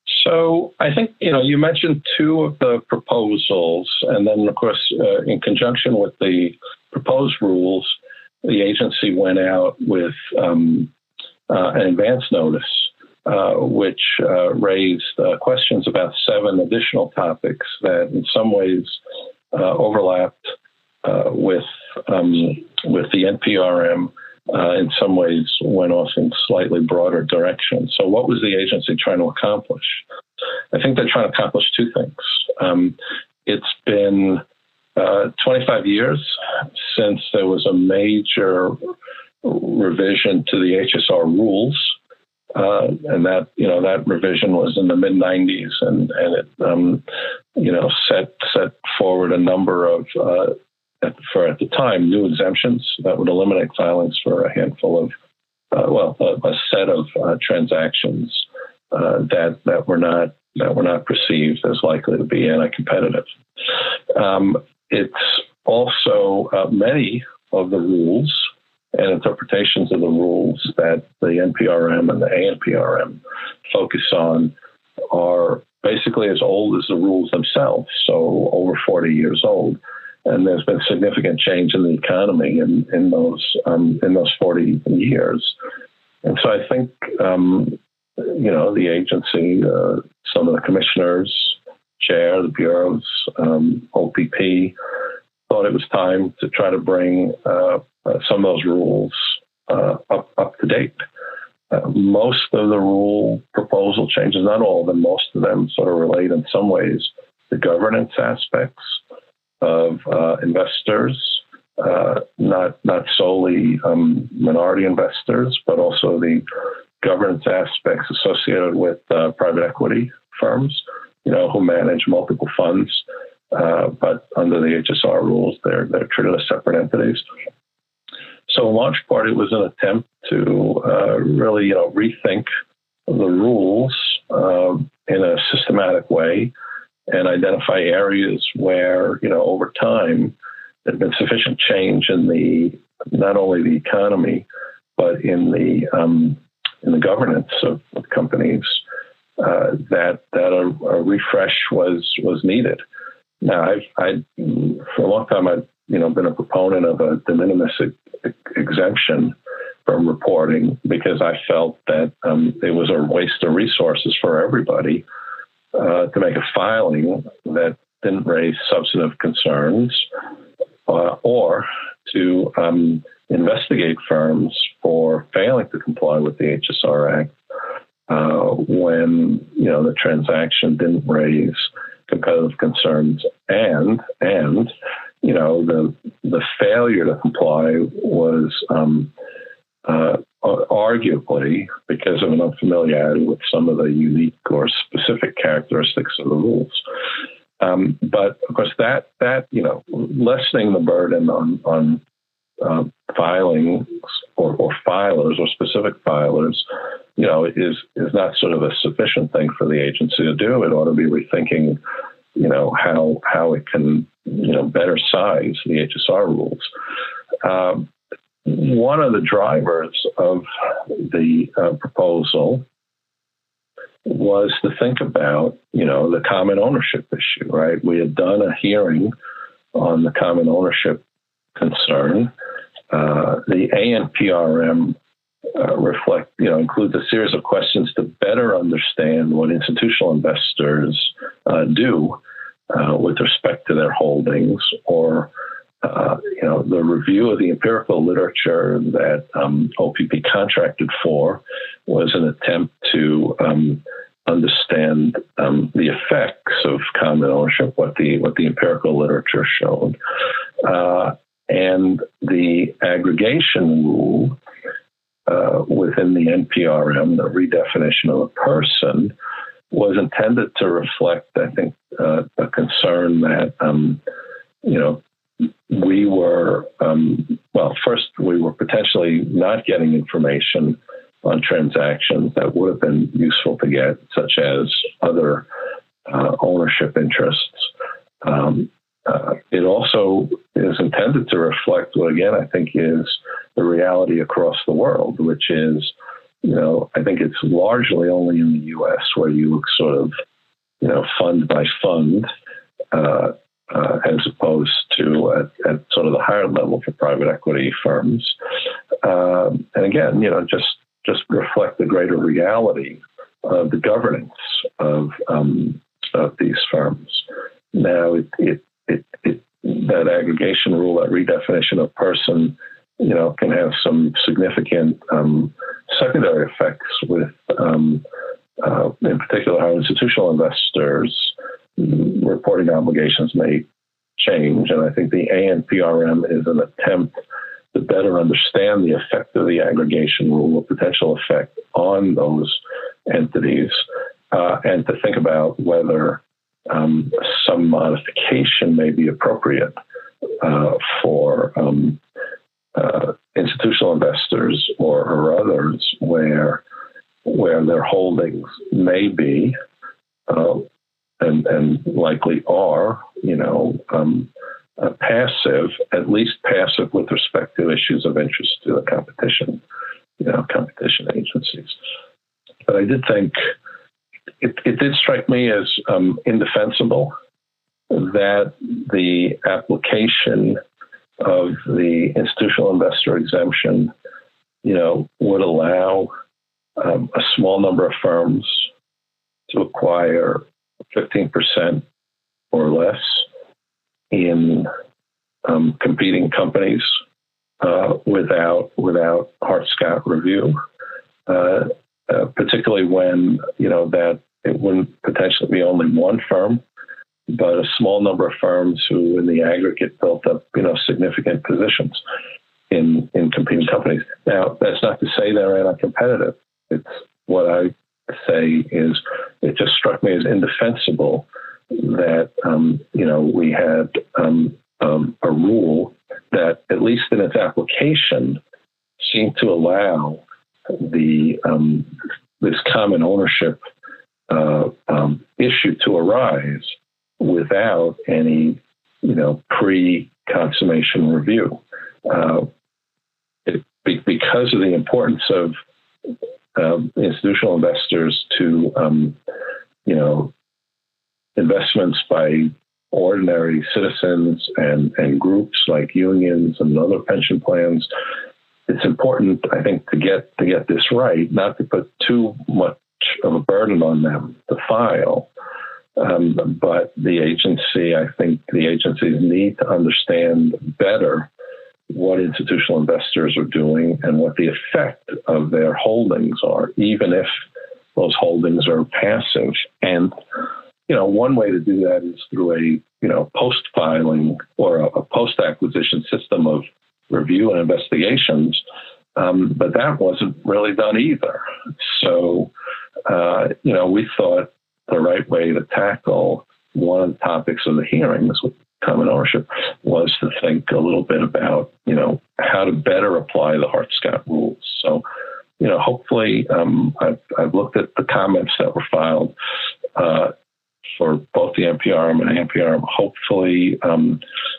So I think, you know, you mentioned two of the proposals, and then, of course, uh, in conjunction with the proposed rules, the agency went out with um, uh, an advance notice, uh, which uh, raised uh, questions about seven additional topics that in some ways uh, overlapped uh, with um, with the N P R M, uh, in some ways went off in slightly broader directions. So what was the agency trying to accomplish? I think they're trying to accomplish two things. Um, it's been Uh, twenty-five years since there was a major revision to the H S R rules, uh, and that you know that revision was in the mid nineties, and and it um, you know set set forward a number of uh, at, for at the time new exemptions that would eliminate filings for a handful of uh, well a, a set of uh, transactions uh, that that were not that were not perceived as likely to be anti-competitive. Um, It's also uh, many of the rules and interpretations of the rules that the N P R M and the A N P R M focus on are basically as old as the rules themselves, so over forty years old. and there's been significant change in the economy in, in those um, in those forty years. And so I think, um, you know, the agency, uh, some of the commissioners, chair, the bureaus, um, O P P, thought it was time to try to bring uh, uh, some of those rules uh, up, up to date. Uh, most of the rule proposal changes, not all of them, most of them sort of relate in some ways to governance aspects of uh, investors, uh, not not solely um, minority investors, but also the governance aspects associated with uh, private equity firms, you know, who manage multiple funds, uh, but under the H S R rules, they're they're treated as separate entities. So in large part, it was an attempt to uh, really, you know, rethink the rules uh, in a systematic way and identify areas where, you know, over time, there'd been sufficient change in the not only the economy, but in the um, in the governance of, of companies uh, that that a, a refresh was was needed. Now, I've I for a long time I've you know been a proponent of a de minimis exemption from reporting because I felt that um, it was a waste of resources for everybody uh, to make a filing that didn't raise substantive concerns uh, or to um, investigate firms for failing to comply with the H S R Act uh, when you know the transaction didn't raise competitive concerns and and you know the the failure to comply was um, uh, arguably because of an unfamiliarity with some of the unique or specific characteristics of the rules. Um, but of course, that that you know lessening the burden on on uh, filing or, or filers or specific filers, you know, is is not sort of a sufficient thing for the agency to do. It ought to be rethinking, you know, how how it can you know better size the H S R rules. Um, one of the drivers of the uh, proposal was to think about, you know, the common ownership issue, right? We had done a hearing on the common ownership concern. Uh, the A N P R M uh, reflect, you know, includes a series of questions to better understand what institutional investors uh, do uh, with respect to their holdings, or uh, you know, the review of the empirical literature that um, O P P contracted for was an attempt to um, understand um, the effects of common ownership, what the what the empirical literature showed, uh, and the aggregation rule uh, within the N P R M, the redefinition of a person, was intended to reflect, I think, uh, a concern that um, you know. We were, um, well, first, we were potentially not getting information on transactions that would have been useful to get, such as other uh, ownership interests. Um, uh, it also is intended to reflect what, again, I think is the reality across the world, which is, you know, I think it's largely only in the U S where you look sort of, you know, fund by fund, uh, Uh, as opposed to at, at sort of the higher level for private equity firms. Um, and again, you know, just just reflect the greater reality of the governance of um, of these firms. Now, it, it, it, it, that aggregation rule, that redefinition of person, you know, can have some significant um, secondary effects with, um, uh, in particular, how institutional investors reporting obligations may change. And I think the A N P R M is an attempt to better understand the effect of the aggregation rule, the potential effect on those entities, uh, and to think about whether um, some modification may be appropriate uh, for um, uh, institutional investors or, or others where, where their holdings may be uh, And, and likely are, you know, um, uh, passive, at least passive with respect to issues of interest to the competition, you know, competition agencies. But I did think it, it did strike me as um, indefensible that the application of the institutional investor exemption, you know, would allow um, a small number of firms to acquire fifteen percent or less in um, competing companies uh, without without Hart-Scott review, uh, uh, particularly when, you know, that it wouldn't potentially be only one firm, but a small number of firms who in the aggregate built up, you know, significant positions in, in competing companies. Now, that's not to say they're anti-competitive. It's what I say is it just struck me as indefensible that, um, you know, we had um, um, a rule that, at least in its application, seemed to allow the um, this common ownership uh, um, issue to arise without any, you know, pre-consummation review. Uh, it, because of the importance of um, institutional investors to, um, you know, investments by ordinary citizens and, and groups like unions and other pension plans, it's important, I think, to get to get this right, not to put too much of a burden on them to file. Um, but the agency, I think the agencies need to understand better what institutional investors are doing and what the effect of their holdings are, even if those holdings are passive. And, you know, one way to do that is through a, you know, post-filing or a, a post-acquisition system of review and investigations. Um, but that wasn't really done either. So, uh, you know, we thought the right way to tackle one of the topics of the hearings with common ownership was to think a little bit about, you know, how to better apply the Hart-Scott rules. So, you know, hopefully um, I've, I've looked at the comments that were filed uh, for both the N P R M and A N P R M. Hopefully um,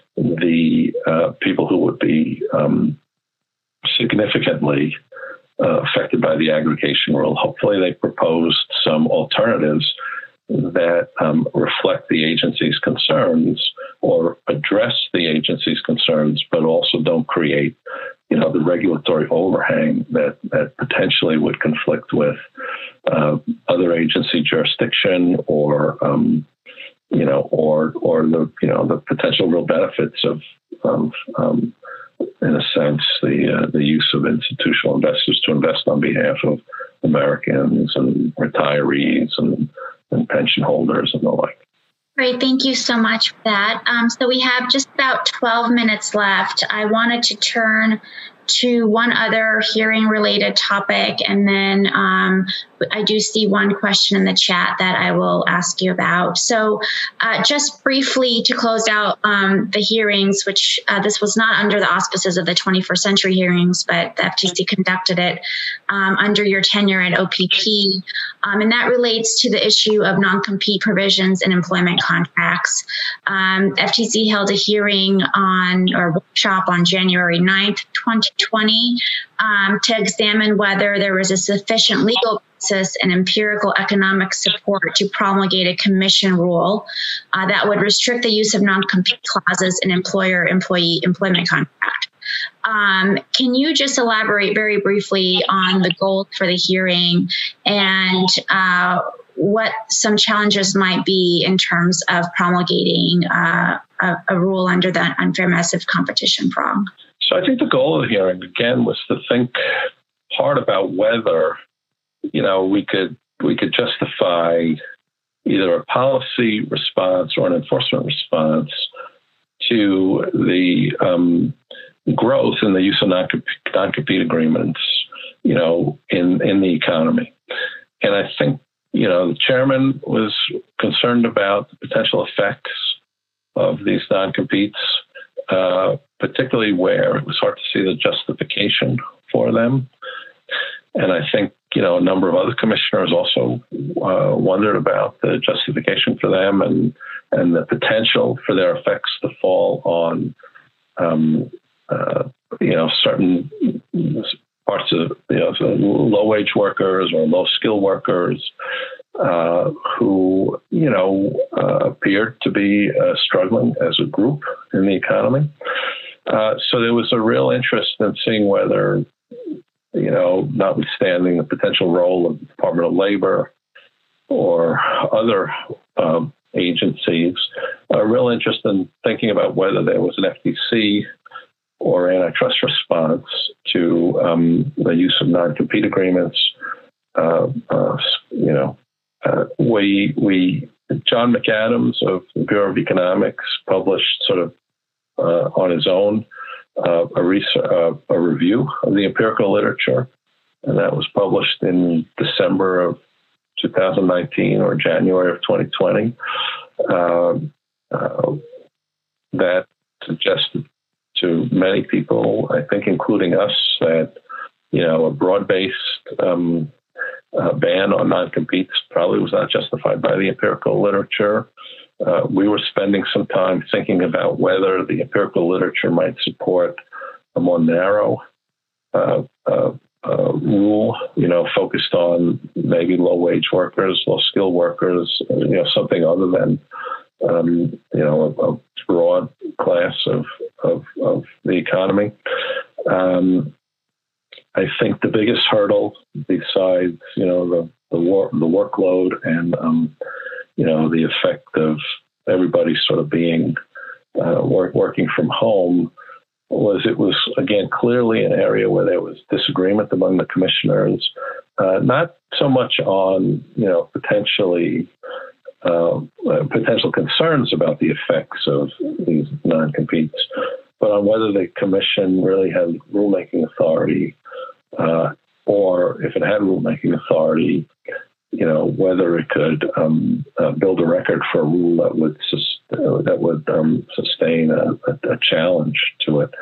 the uh, people who would be um, significantly uh, affected by the aggregation rule, hopefully they proposed some alternatives that um, reflect the agency's concerns or address the agency's concerns, but also don't create, you know, the regulatory overhang that, that potentially would conflict with uh, other agency jurisdiction or, um, you know, or or the, you know, the potential real benefits of, of um, in a sense, the uh, the use of institutional investors to invest on behalf of Americans and retirees and and pension holders and the like. Great. Thank you so much for that. Um, so we have just about twelve minutes left. I wanted to turn to one other hearing related topic. And then um, I do see one question in the chat that I will ask you about. So uh, just briefly to close out um, the hearings, which uh, this was not under the auspices of the twenty-first century hearings, but the F T C conducted it um, under your tenure at O P P. Um, and that relates to the issue of non-compete provisions in employment contracts. Um, F T C held a hearing on or workshop on January ninth, twenty twenty um, to examine whether there was a sufficient legal basis and empirical economic support to promulgate a commission rule uh, that would restrict the use of non-compete clauses in employer-employee employment contract. Um, can you just elaborate very briefly on the goals for the hearing and uh, what some challenges might be in terms of promulgating uh, a, a rule under the unfair massive competition prong? So I think the goal of the hearing, again, was to think hard about whether, you know, we could we could justify either a policy response or an enforcement response to the um, growth in the use of non-compete, non-compete agreements, you know, in, in the economy. And I think, you know, the chairman was concerned about the potential effects of these non-competes, uh, particularly where it was hard to see the justification for them. And I think, you know, a number of other commissioners also uh, wondered about the justification for them and, and the potential for their effects to fall on, um, uh, you know, certain parts of, you know, so low-wage workers or low-skill workers, uh, who, you know, uh, appeared to be uh, struggling as a group in the economy. Uh, so there was a real interest in seeing whether, you know, notwithstanding the potential role of the Department of Labor or other um, agencies, a real interest in thinking about whether there was an F T C or antitrust response to um, the use of non-compete agreements. Uh, uh, you know, uh, we we John McAdams of the Bureau of Economics published sort of uh, on his own uh, a, research, uh, a review of the empirical literature, and that was published in December of two thousand nineteen or January of twenty twenty. Uh, uh, that suggested to many people, I think, including us, that, you know, a broad-based um, uh, ban on non-competes probably was not justified by the empirical literature. Uh, we were spending some time thinking about whether the empirical literature might support a more narrow uh, uh, uh, rule, you know, focused on maybe low-wage workers, low-skilled workers, you know, something other than Um, you know, a, a broad class of, of, of the economy. Um, I think the biggest hurdle, besides, you know, the the, war, the workload and, um, you know, the effect of everybody sort of being uh, work, working from home, was it was, again, clearly an area where there was disagreement among the commissioners, uh, not so much on, you know, potentially Uh, potential concerns about the effects of these non-competes, but on whether the commission really had rulemaking authority, uh, or if it had rulemaking authority, you know, whether it could um, uh, build a record for a rule that would sus- uh, that would um, sustain a, a, a challenge to it.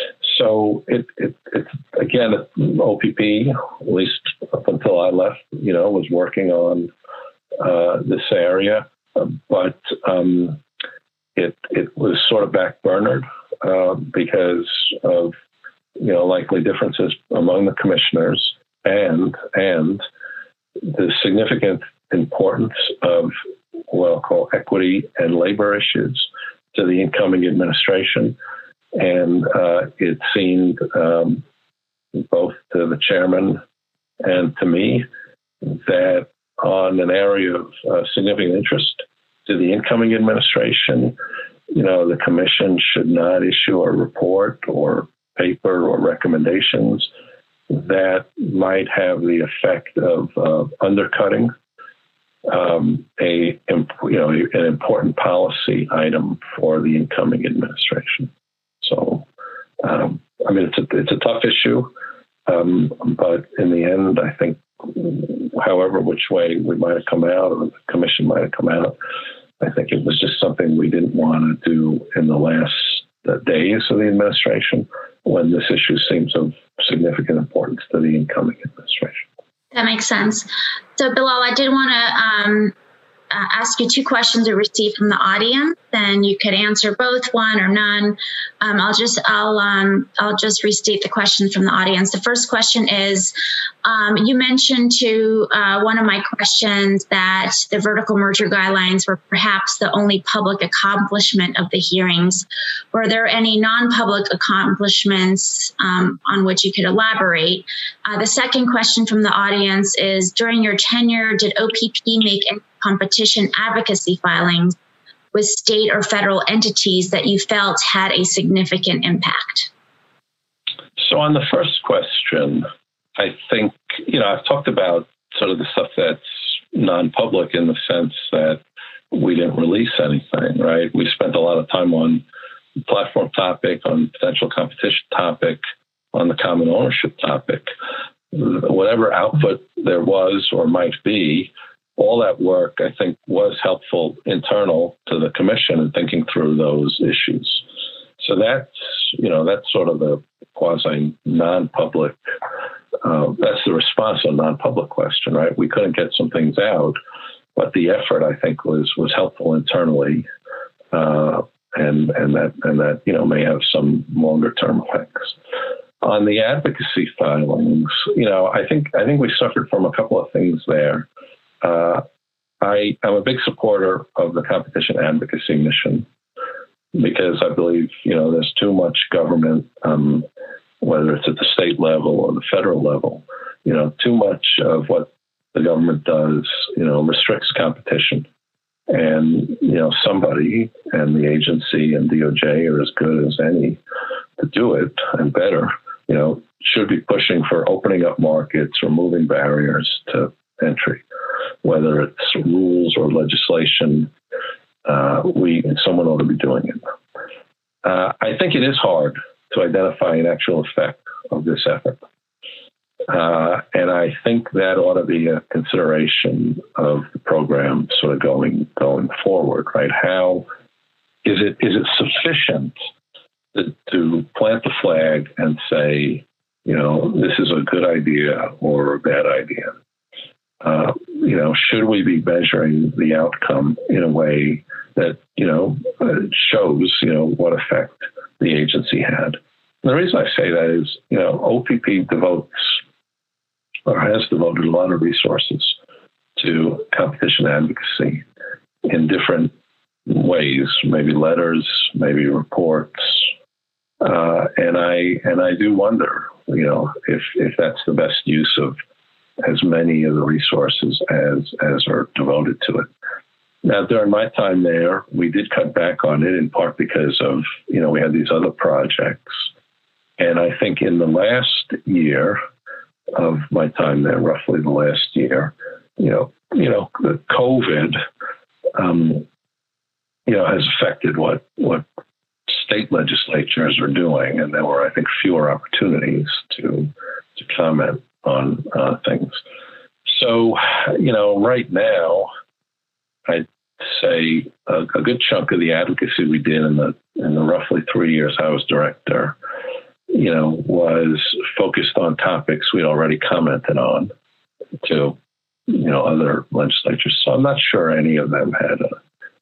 So it, it, it again, O P P, at least up until I left, you know, was working on Uh, this area, uh, but um, it it was sort of backburnered uh, because of, you know, likely differences among the commissioners and and the significant importance of what I'll call equity and labor issues to the incoming administration, and uh, it seemed um, both to the chairman and to me that on an area of uh, significant interest to the incoming administration, you know, the commission should not issue a report or paper or recommendations that might have the effect of uh, undercutting um, a, you know, an important policy item for the incoming administration. So, um, I mean, it's a, it's a tough issue, um, but in the end, I think, however which way we might have come out, or the commission might have come out, I think it was just something we didn't want to do in the last uh, days of the administration, when this issue seems of significant importance to the incoming administration. That makes sense. So, Bilal, I did want to um, uh, ask you two questions we received from the audience, and you could answer both, one or none. Um, I'll just I'll um, I'll just restate the questions from the audience. The first question is, um, you mentioned to uh, one of my questions that the vertical merger guidelines were perhaps the only public accomplishment of the hearings. Were there any non-public accomplishments um, on which you could elaborate? Uh, the second question from the audience is, during your tenure, did O P P make any competition advocacy filings with state or federal entities that you felt had a significant impact? So on the first question, I think, you know, I've talked about sort of the stuff that's non-public in the sense that we didn't release anything, right? We spent a lot of time on the platform topic, on potential competition topic, on the common ownership topic. Whatever output there was or might be, all that work, I think, was helpful internal to the commission in thinking through those issues. So that's, you know, that's sort of the quasi non-public, uh, that's the response on non-public question, right? We couldn't get some things out, but the effort, I think, was was helpful internally, uh, and and that and that you know may have some longer term effects. On the advocacy filings, you know, I think I think we suffered from a couple of things there. Uh, I am a big supporter of the competition advocacy mission because I believe, you know, there's too much government, um, whether it's at the state level or the federal level, you know, too much of what the government does, you know, restricts competition. And, you know, somebody and the agency and D O J are as good as any to do it and better, you know, should be pushing for opening up markets, removing barriers to entry, whether it's rules or legislation. Uh, we someone ought to be doing it. Uh, I think it is hard to identify an actual effect of this effort. Uh, and I think that ought to be a consideration of the program sort of going going forward, right? How is it is it sufficient to, to plant the flag and say, you know, this is a good idea or a bad idea? Uh, you know, should we be measuring the outcome in a way that, you know, shows, you know, what effect the agency had? And the reason I say that is, you know, O P P devotes or has devoted a lot of resources to competition advocacy in different ways, maybe letters, maybe reports. Uh, and I and I do wonder, you know, if if that's the best use of as many of the resources as as are devoted to it. Now, during my time there, we did cut back on it in part because of, you know, we had these other projects. And I think in the last year of my time there, roughly the last year, you know, you know, the COVID, um, you know, has affected what what state legislatures are doing, and there were, I think, fewer opportunities to to comment on uh, things. So, you know, right now, I'd say a, a good chunk of the advocacy we did in the in the roughly three years I was director, you know, was focused on topics we already commented on to, you know, other legislatures. So I'm not sure any of them had a,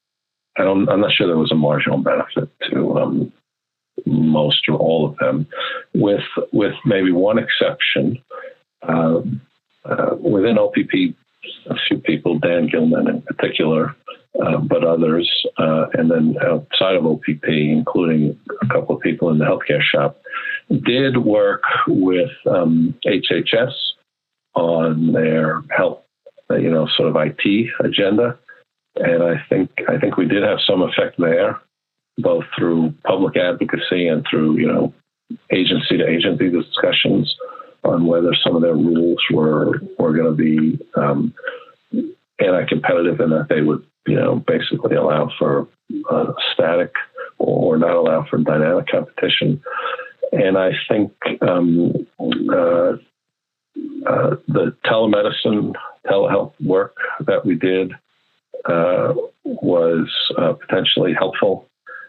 I don't, I'm not sure there was a marginal benefit to um, most or all of them, with, with maybe one exception. Uh, uh, within O P P, a few people, Dan Gilman in particular, uh, but others, uh, and then outside of O P P, including a couple of people in the healthcare shop, did work with um, H H S on their health, you know, sort of I T agenda, and I think I think we did have some effect there, both through public advocacy and through, you know, agency to agency discussions on whether some of their rules were were going to be um, anti-competitive and that they would, you know, basically allow for uh, static or not allow for dynamic competition. And I think um, uh, uh, the telemedicine, telehealth work that we did uh, was uh, potentially helpful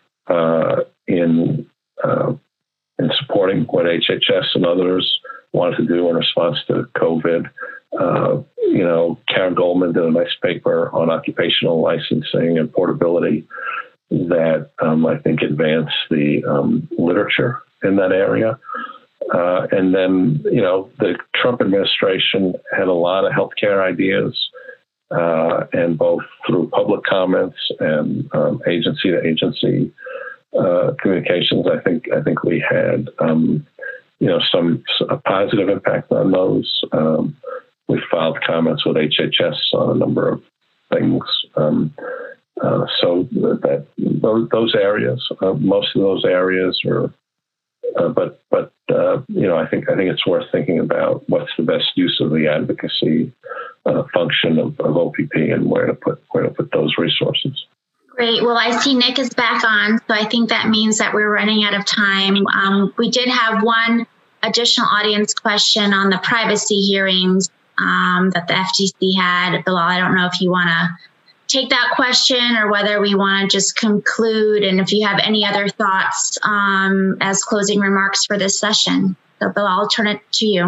uh, in uh, in supporting what H H S and others wanted to do in response to COVID. Uh, you know, Karen Goldman did a nice paper on occupational licensing and portability that um, I think advanced the um, literature in that area. Uh, and then, you know, the Trump administration had a lot of healthcare ideas, uh, and both through public comments and um, agency to agency uh, communications, I think I think we had um, you know, some a positive impact on those. Um, we filed comments with H H S on a number of things. Um, uh, so that those, those areas, uh, most of those areas are, uh, but but uh, you know, I think I think it's worth thinking about what's the best use of the advocacy uh, function of, of O P P and where to put where to put those resources. Great. Well, I see Nick is back on, so I think that means that we're running out of time. Um, we did have one additional audience question on the privacy hearings um, that the F T C had. Bilal, I don't know if you want to take that question or whether we want to just conclude, and if you have any other thoughts um, as closing remarks for this session. So, Bilal, I'll turn it to you.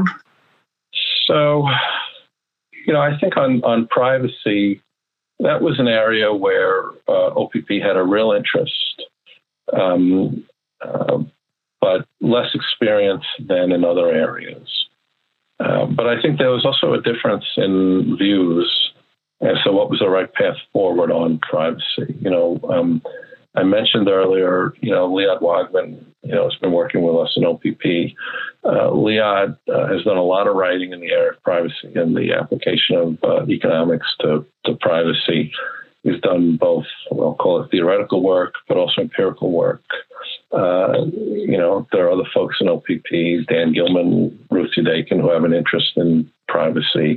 So, you know, I think on, on privacy, that was an area where uh, O P P had a real interest, um, uh, but less experience than in other areas. Uh, but I think there was also a difference in views And so what was the right path forward on privacy? You know, um, I mentioned earlier, you know, Liad Wagman, you know, has been working with us in O P P. Uh, Liad uh, has done a lot of writing in the area of privacy and the application of uh, economics to, to privacy. He's done both, I'll call it theoretical work, but also empirical work. Uh, you know, there are other folks in O P P, Dan Gilman, Ruth Udakin, who have an interest in privacy.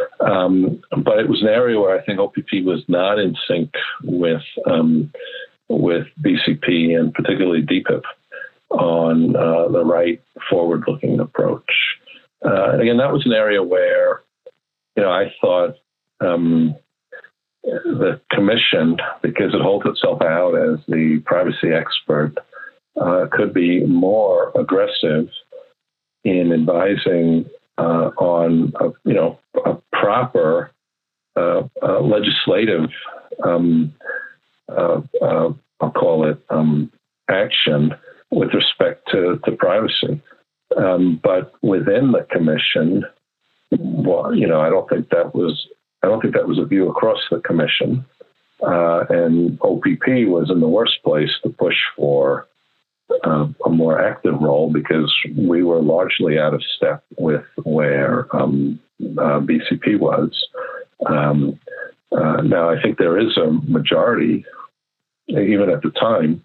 Um, but it was an area where I think O P P was not in sync with um, with B C P and particularly D P I P on uh, the right forward-looking approach. Uh, and again, that was an area where, you know, I thought um, the commission, because it holds itself out as the privacy expert, uh, could be more aggressive in advising uh, on, a, you know, a proper uh, uh, legislative, um, uh, uh, I'll call it um, action with respect to, to privacy. Um, but within the commission, well, you know, I don't think that was I don't think that was a view across the commission. Uh, and O P P was in the worst place to push for uh, a more active role because we were largely out of step with where um, uh, B C P was. Um, uh, now, I think there is a majority, even at the time,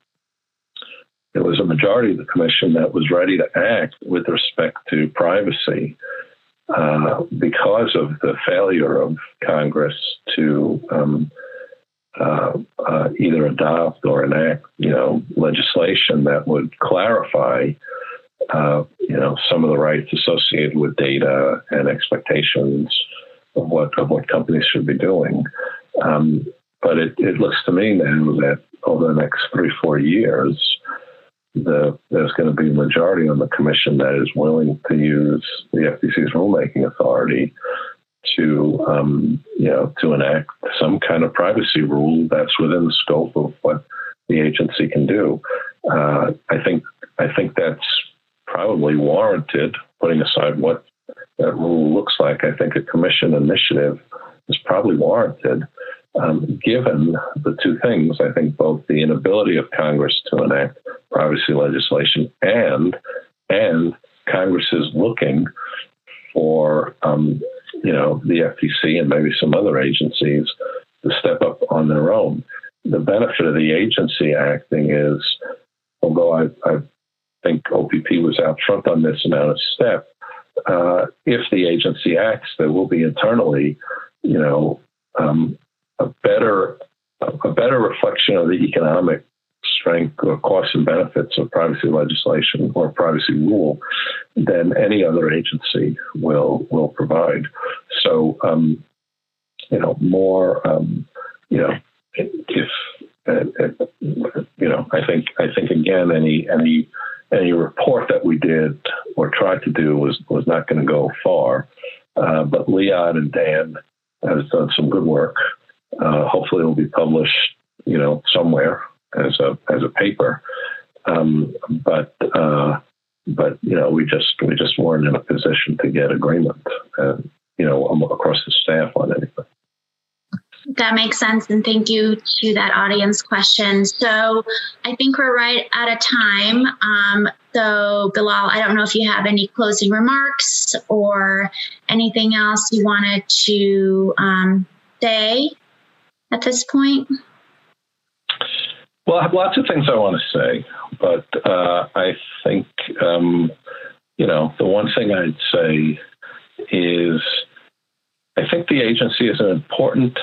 there was a majority of the commission that was ready to act with respect to privacy. Uh, because of the failure of Congress to um, uh, uh, either adopt or enact, you know, legislation that would clarify, uh, you know, some of the rights associated with data and expectations of what of what companies should be doing. Um, but it, it looks to me now that over the next three, four years, The, there's going to be a majority on the commission that is willing to use the F T C's rulemaking authority to, um, you know, to enact some kind of privacy rule that's within the scope of what the agency can do. Uh, I think I think that's probably warranted, putting aside what that rule looks like. I think a commission initiative is probably warranted. Um, given the two things, I think both the inability of Congress to enact privacy legislation and and Congress is looking for um, you know the F T C and maybe some other agencies to step up on their own. The benefit of the agency acting is, although I, I think O P P was out front on this and out of step, uh, if the agency acts, there will be internally, you know. Um, a better a better reflection of the economic strength or costs and benefits of privacy legislation or privacy rule than any other agency will will provide. So, um, you know, more, um, you know, if uh, you know, I think I think again, any any any report that we did or tried to do was was not going to go far. Uh, but Liad and Dan has done some good work. Uh, hopefully, it will be published, you know, somewhere as a as a paper. Um, but uh, but you know, we just we just weren't in a position to get agreement, uh, you know, across the staff on anything. That makes sense, and thank you to that audience question. So I think we're right out of time. Um, so Bilal, I don't know if you have any closing remarks or anything else you wanted to um, say at this point. Well, I have lots of things I want to say, but uh, I think, um, you know, the one thing I'd say is I think the agency is an important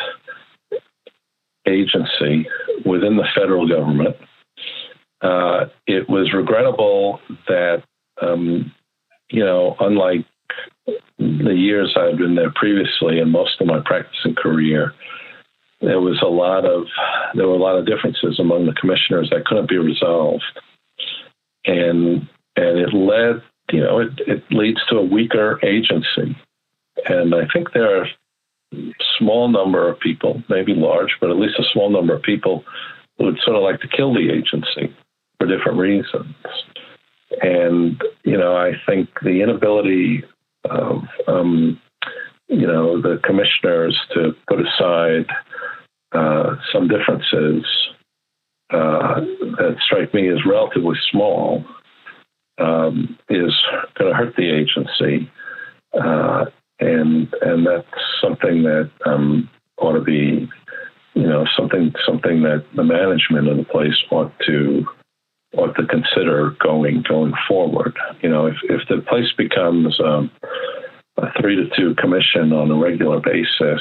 agency within the federal government. Uh, it was regrettable that, um, you know, unlike the years I've been there previously and most of my practicing career, there was a lot of there were a lot of differences among the commissioners that couldn't be resolved, and and it led, you know, it, it leads to a weaker agency. And I think there are a small number of people, maybe large, but at least a small number of people who would sort of like to kill the agency for different reasons. And, you know, I think the inability of um, you know, the commissioners to put aside uh, some differences uh, that strike me as relatively small um, is going to hurt the agency. Uh, and and that's something that um, ought to be, you know, something something that the management of the place ought to ought to consider going going forward. You know, if if the place becomes um, a three to two commission on a regular basis,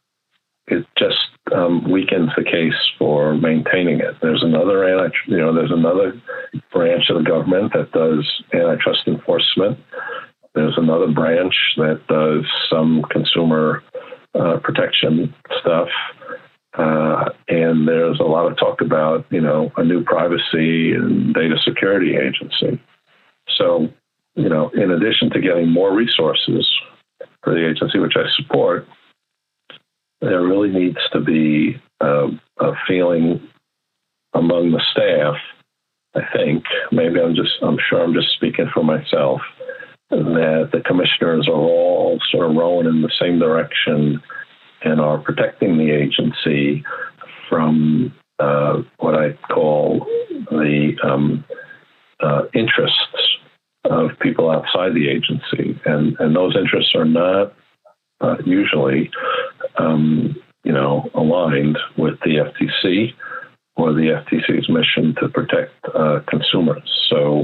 it just um, weakens the case for maintaining it. There's another anti, you know, there's another branch of the government that does antitrust enforcement. There's another branch that does some consumer uh, protection stuff. Uh, and there's a lot of talk about, you know, a new privacy and data security agency. So, you know, in addition to getting more resources for the agency, which I support, there really needs to be uh, a feeling among the staff, I think, maybe I'm just, I'm sure I'm just speaking for myself, that the commissioners are all sort of rowing in the same direction and are protecting the agency from uh, what I call the um, uh, interests of people outside the agency. And, and those interests are not uh, usually, um, you know, aligned with the F T C or the F T C's mission to protect uh, consumers. So,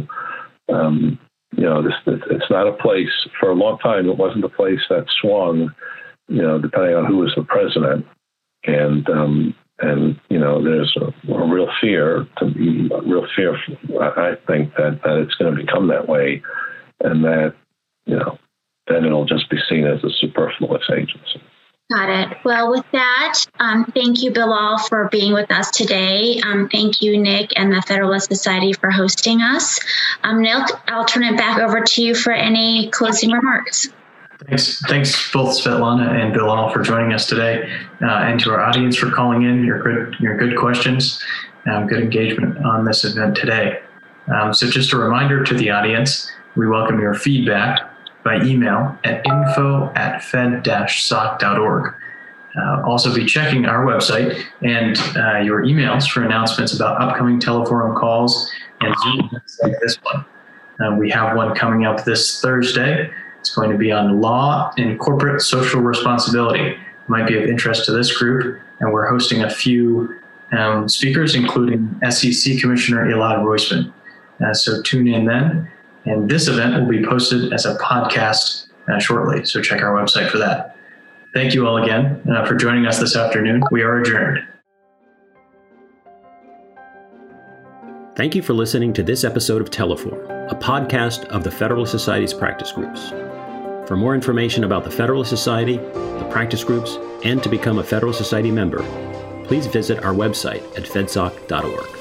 um, you know, this, it's not a place, for a long time, it wasn't a place that swung, you know, depending on who was the president. And, um, and you know, there's a, a real fear, to be, a real fear, I think, that, that it's going to become that way, and that, you know, then it'll just be seen as a superfluous agency. Got it. Well, with that, um, thank you, Bilal, for being with us today. Um, thank you, Nick, and the Federalist Society for hosting us. Um, Nick, I'll turn it back over to you for any closing remarks. Thanks, thanks both Svetlana and Bilal for joining us today, uh, and to our audience for calling in your good, your good questions, um, good engagement on this event today. Um, so just a reminder to the audience, we welcome your feedback by email at info at fed dash soc dot org. Uh, also be checking our website and uh, your emails for announcements about upcoming teleforum calls and Zoom events like this one. Uh, we have one coming up this Thursday. It's going to be on law and corporate social responsibility. Might be of interest to this group, and we're hosting a few um, speakers, including S E C Commissioner Elad Roisman. Uh, so tune in then. And this event will be posted as a podcast uh, shortly, so check our website for that. Thank you all again uh, for joining us this afternoon. We are adjourned. Thank you for listening to this episode of Teleforum, a podcast of the Federalist Society's practice groups. For more information about the Federalist Society, the practice groups, and to become a Federalist Society member, please visit our website at fedsoc dot org.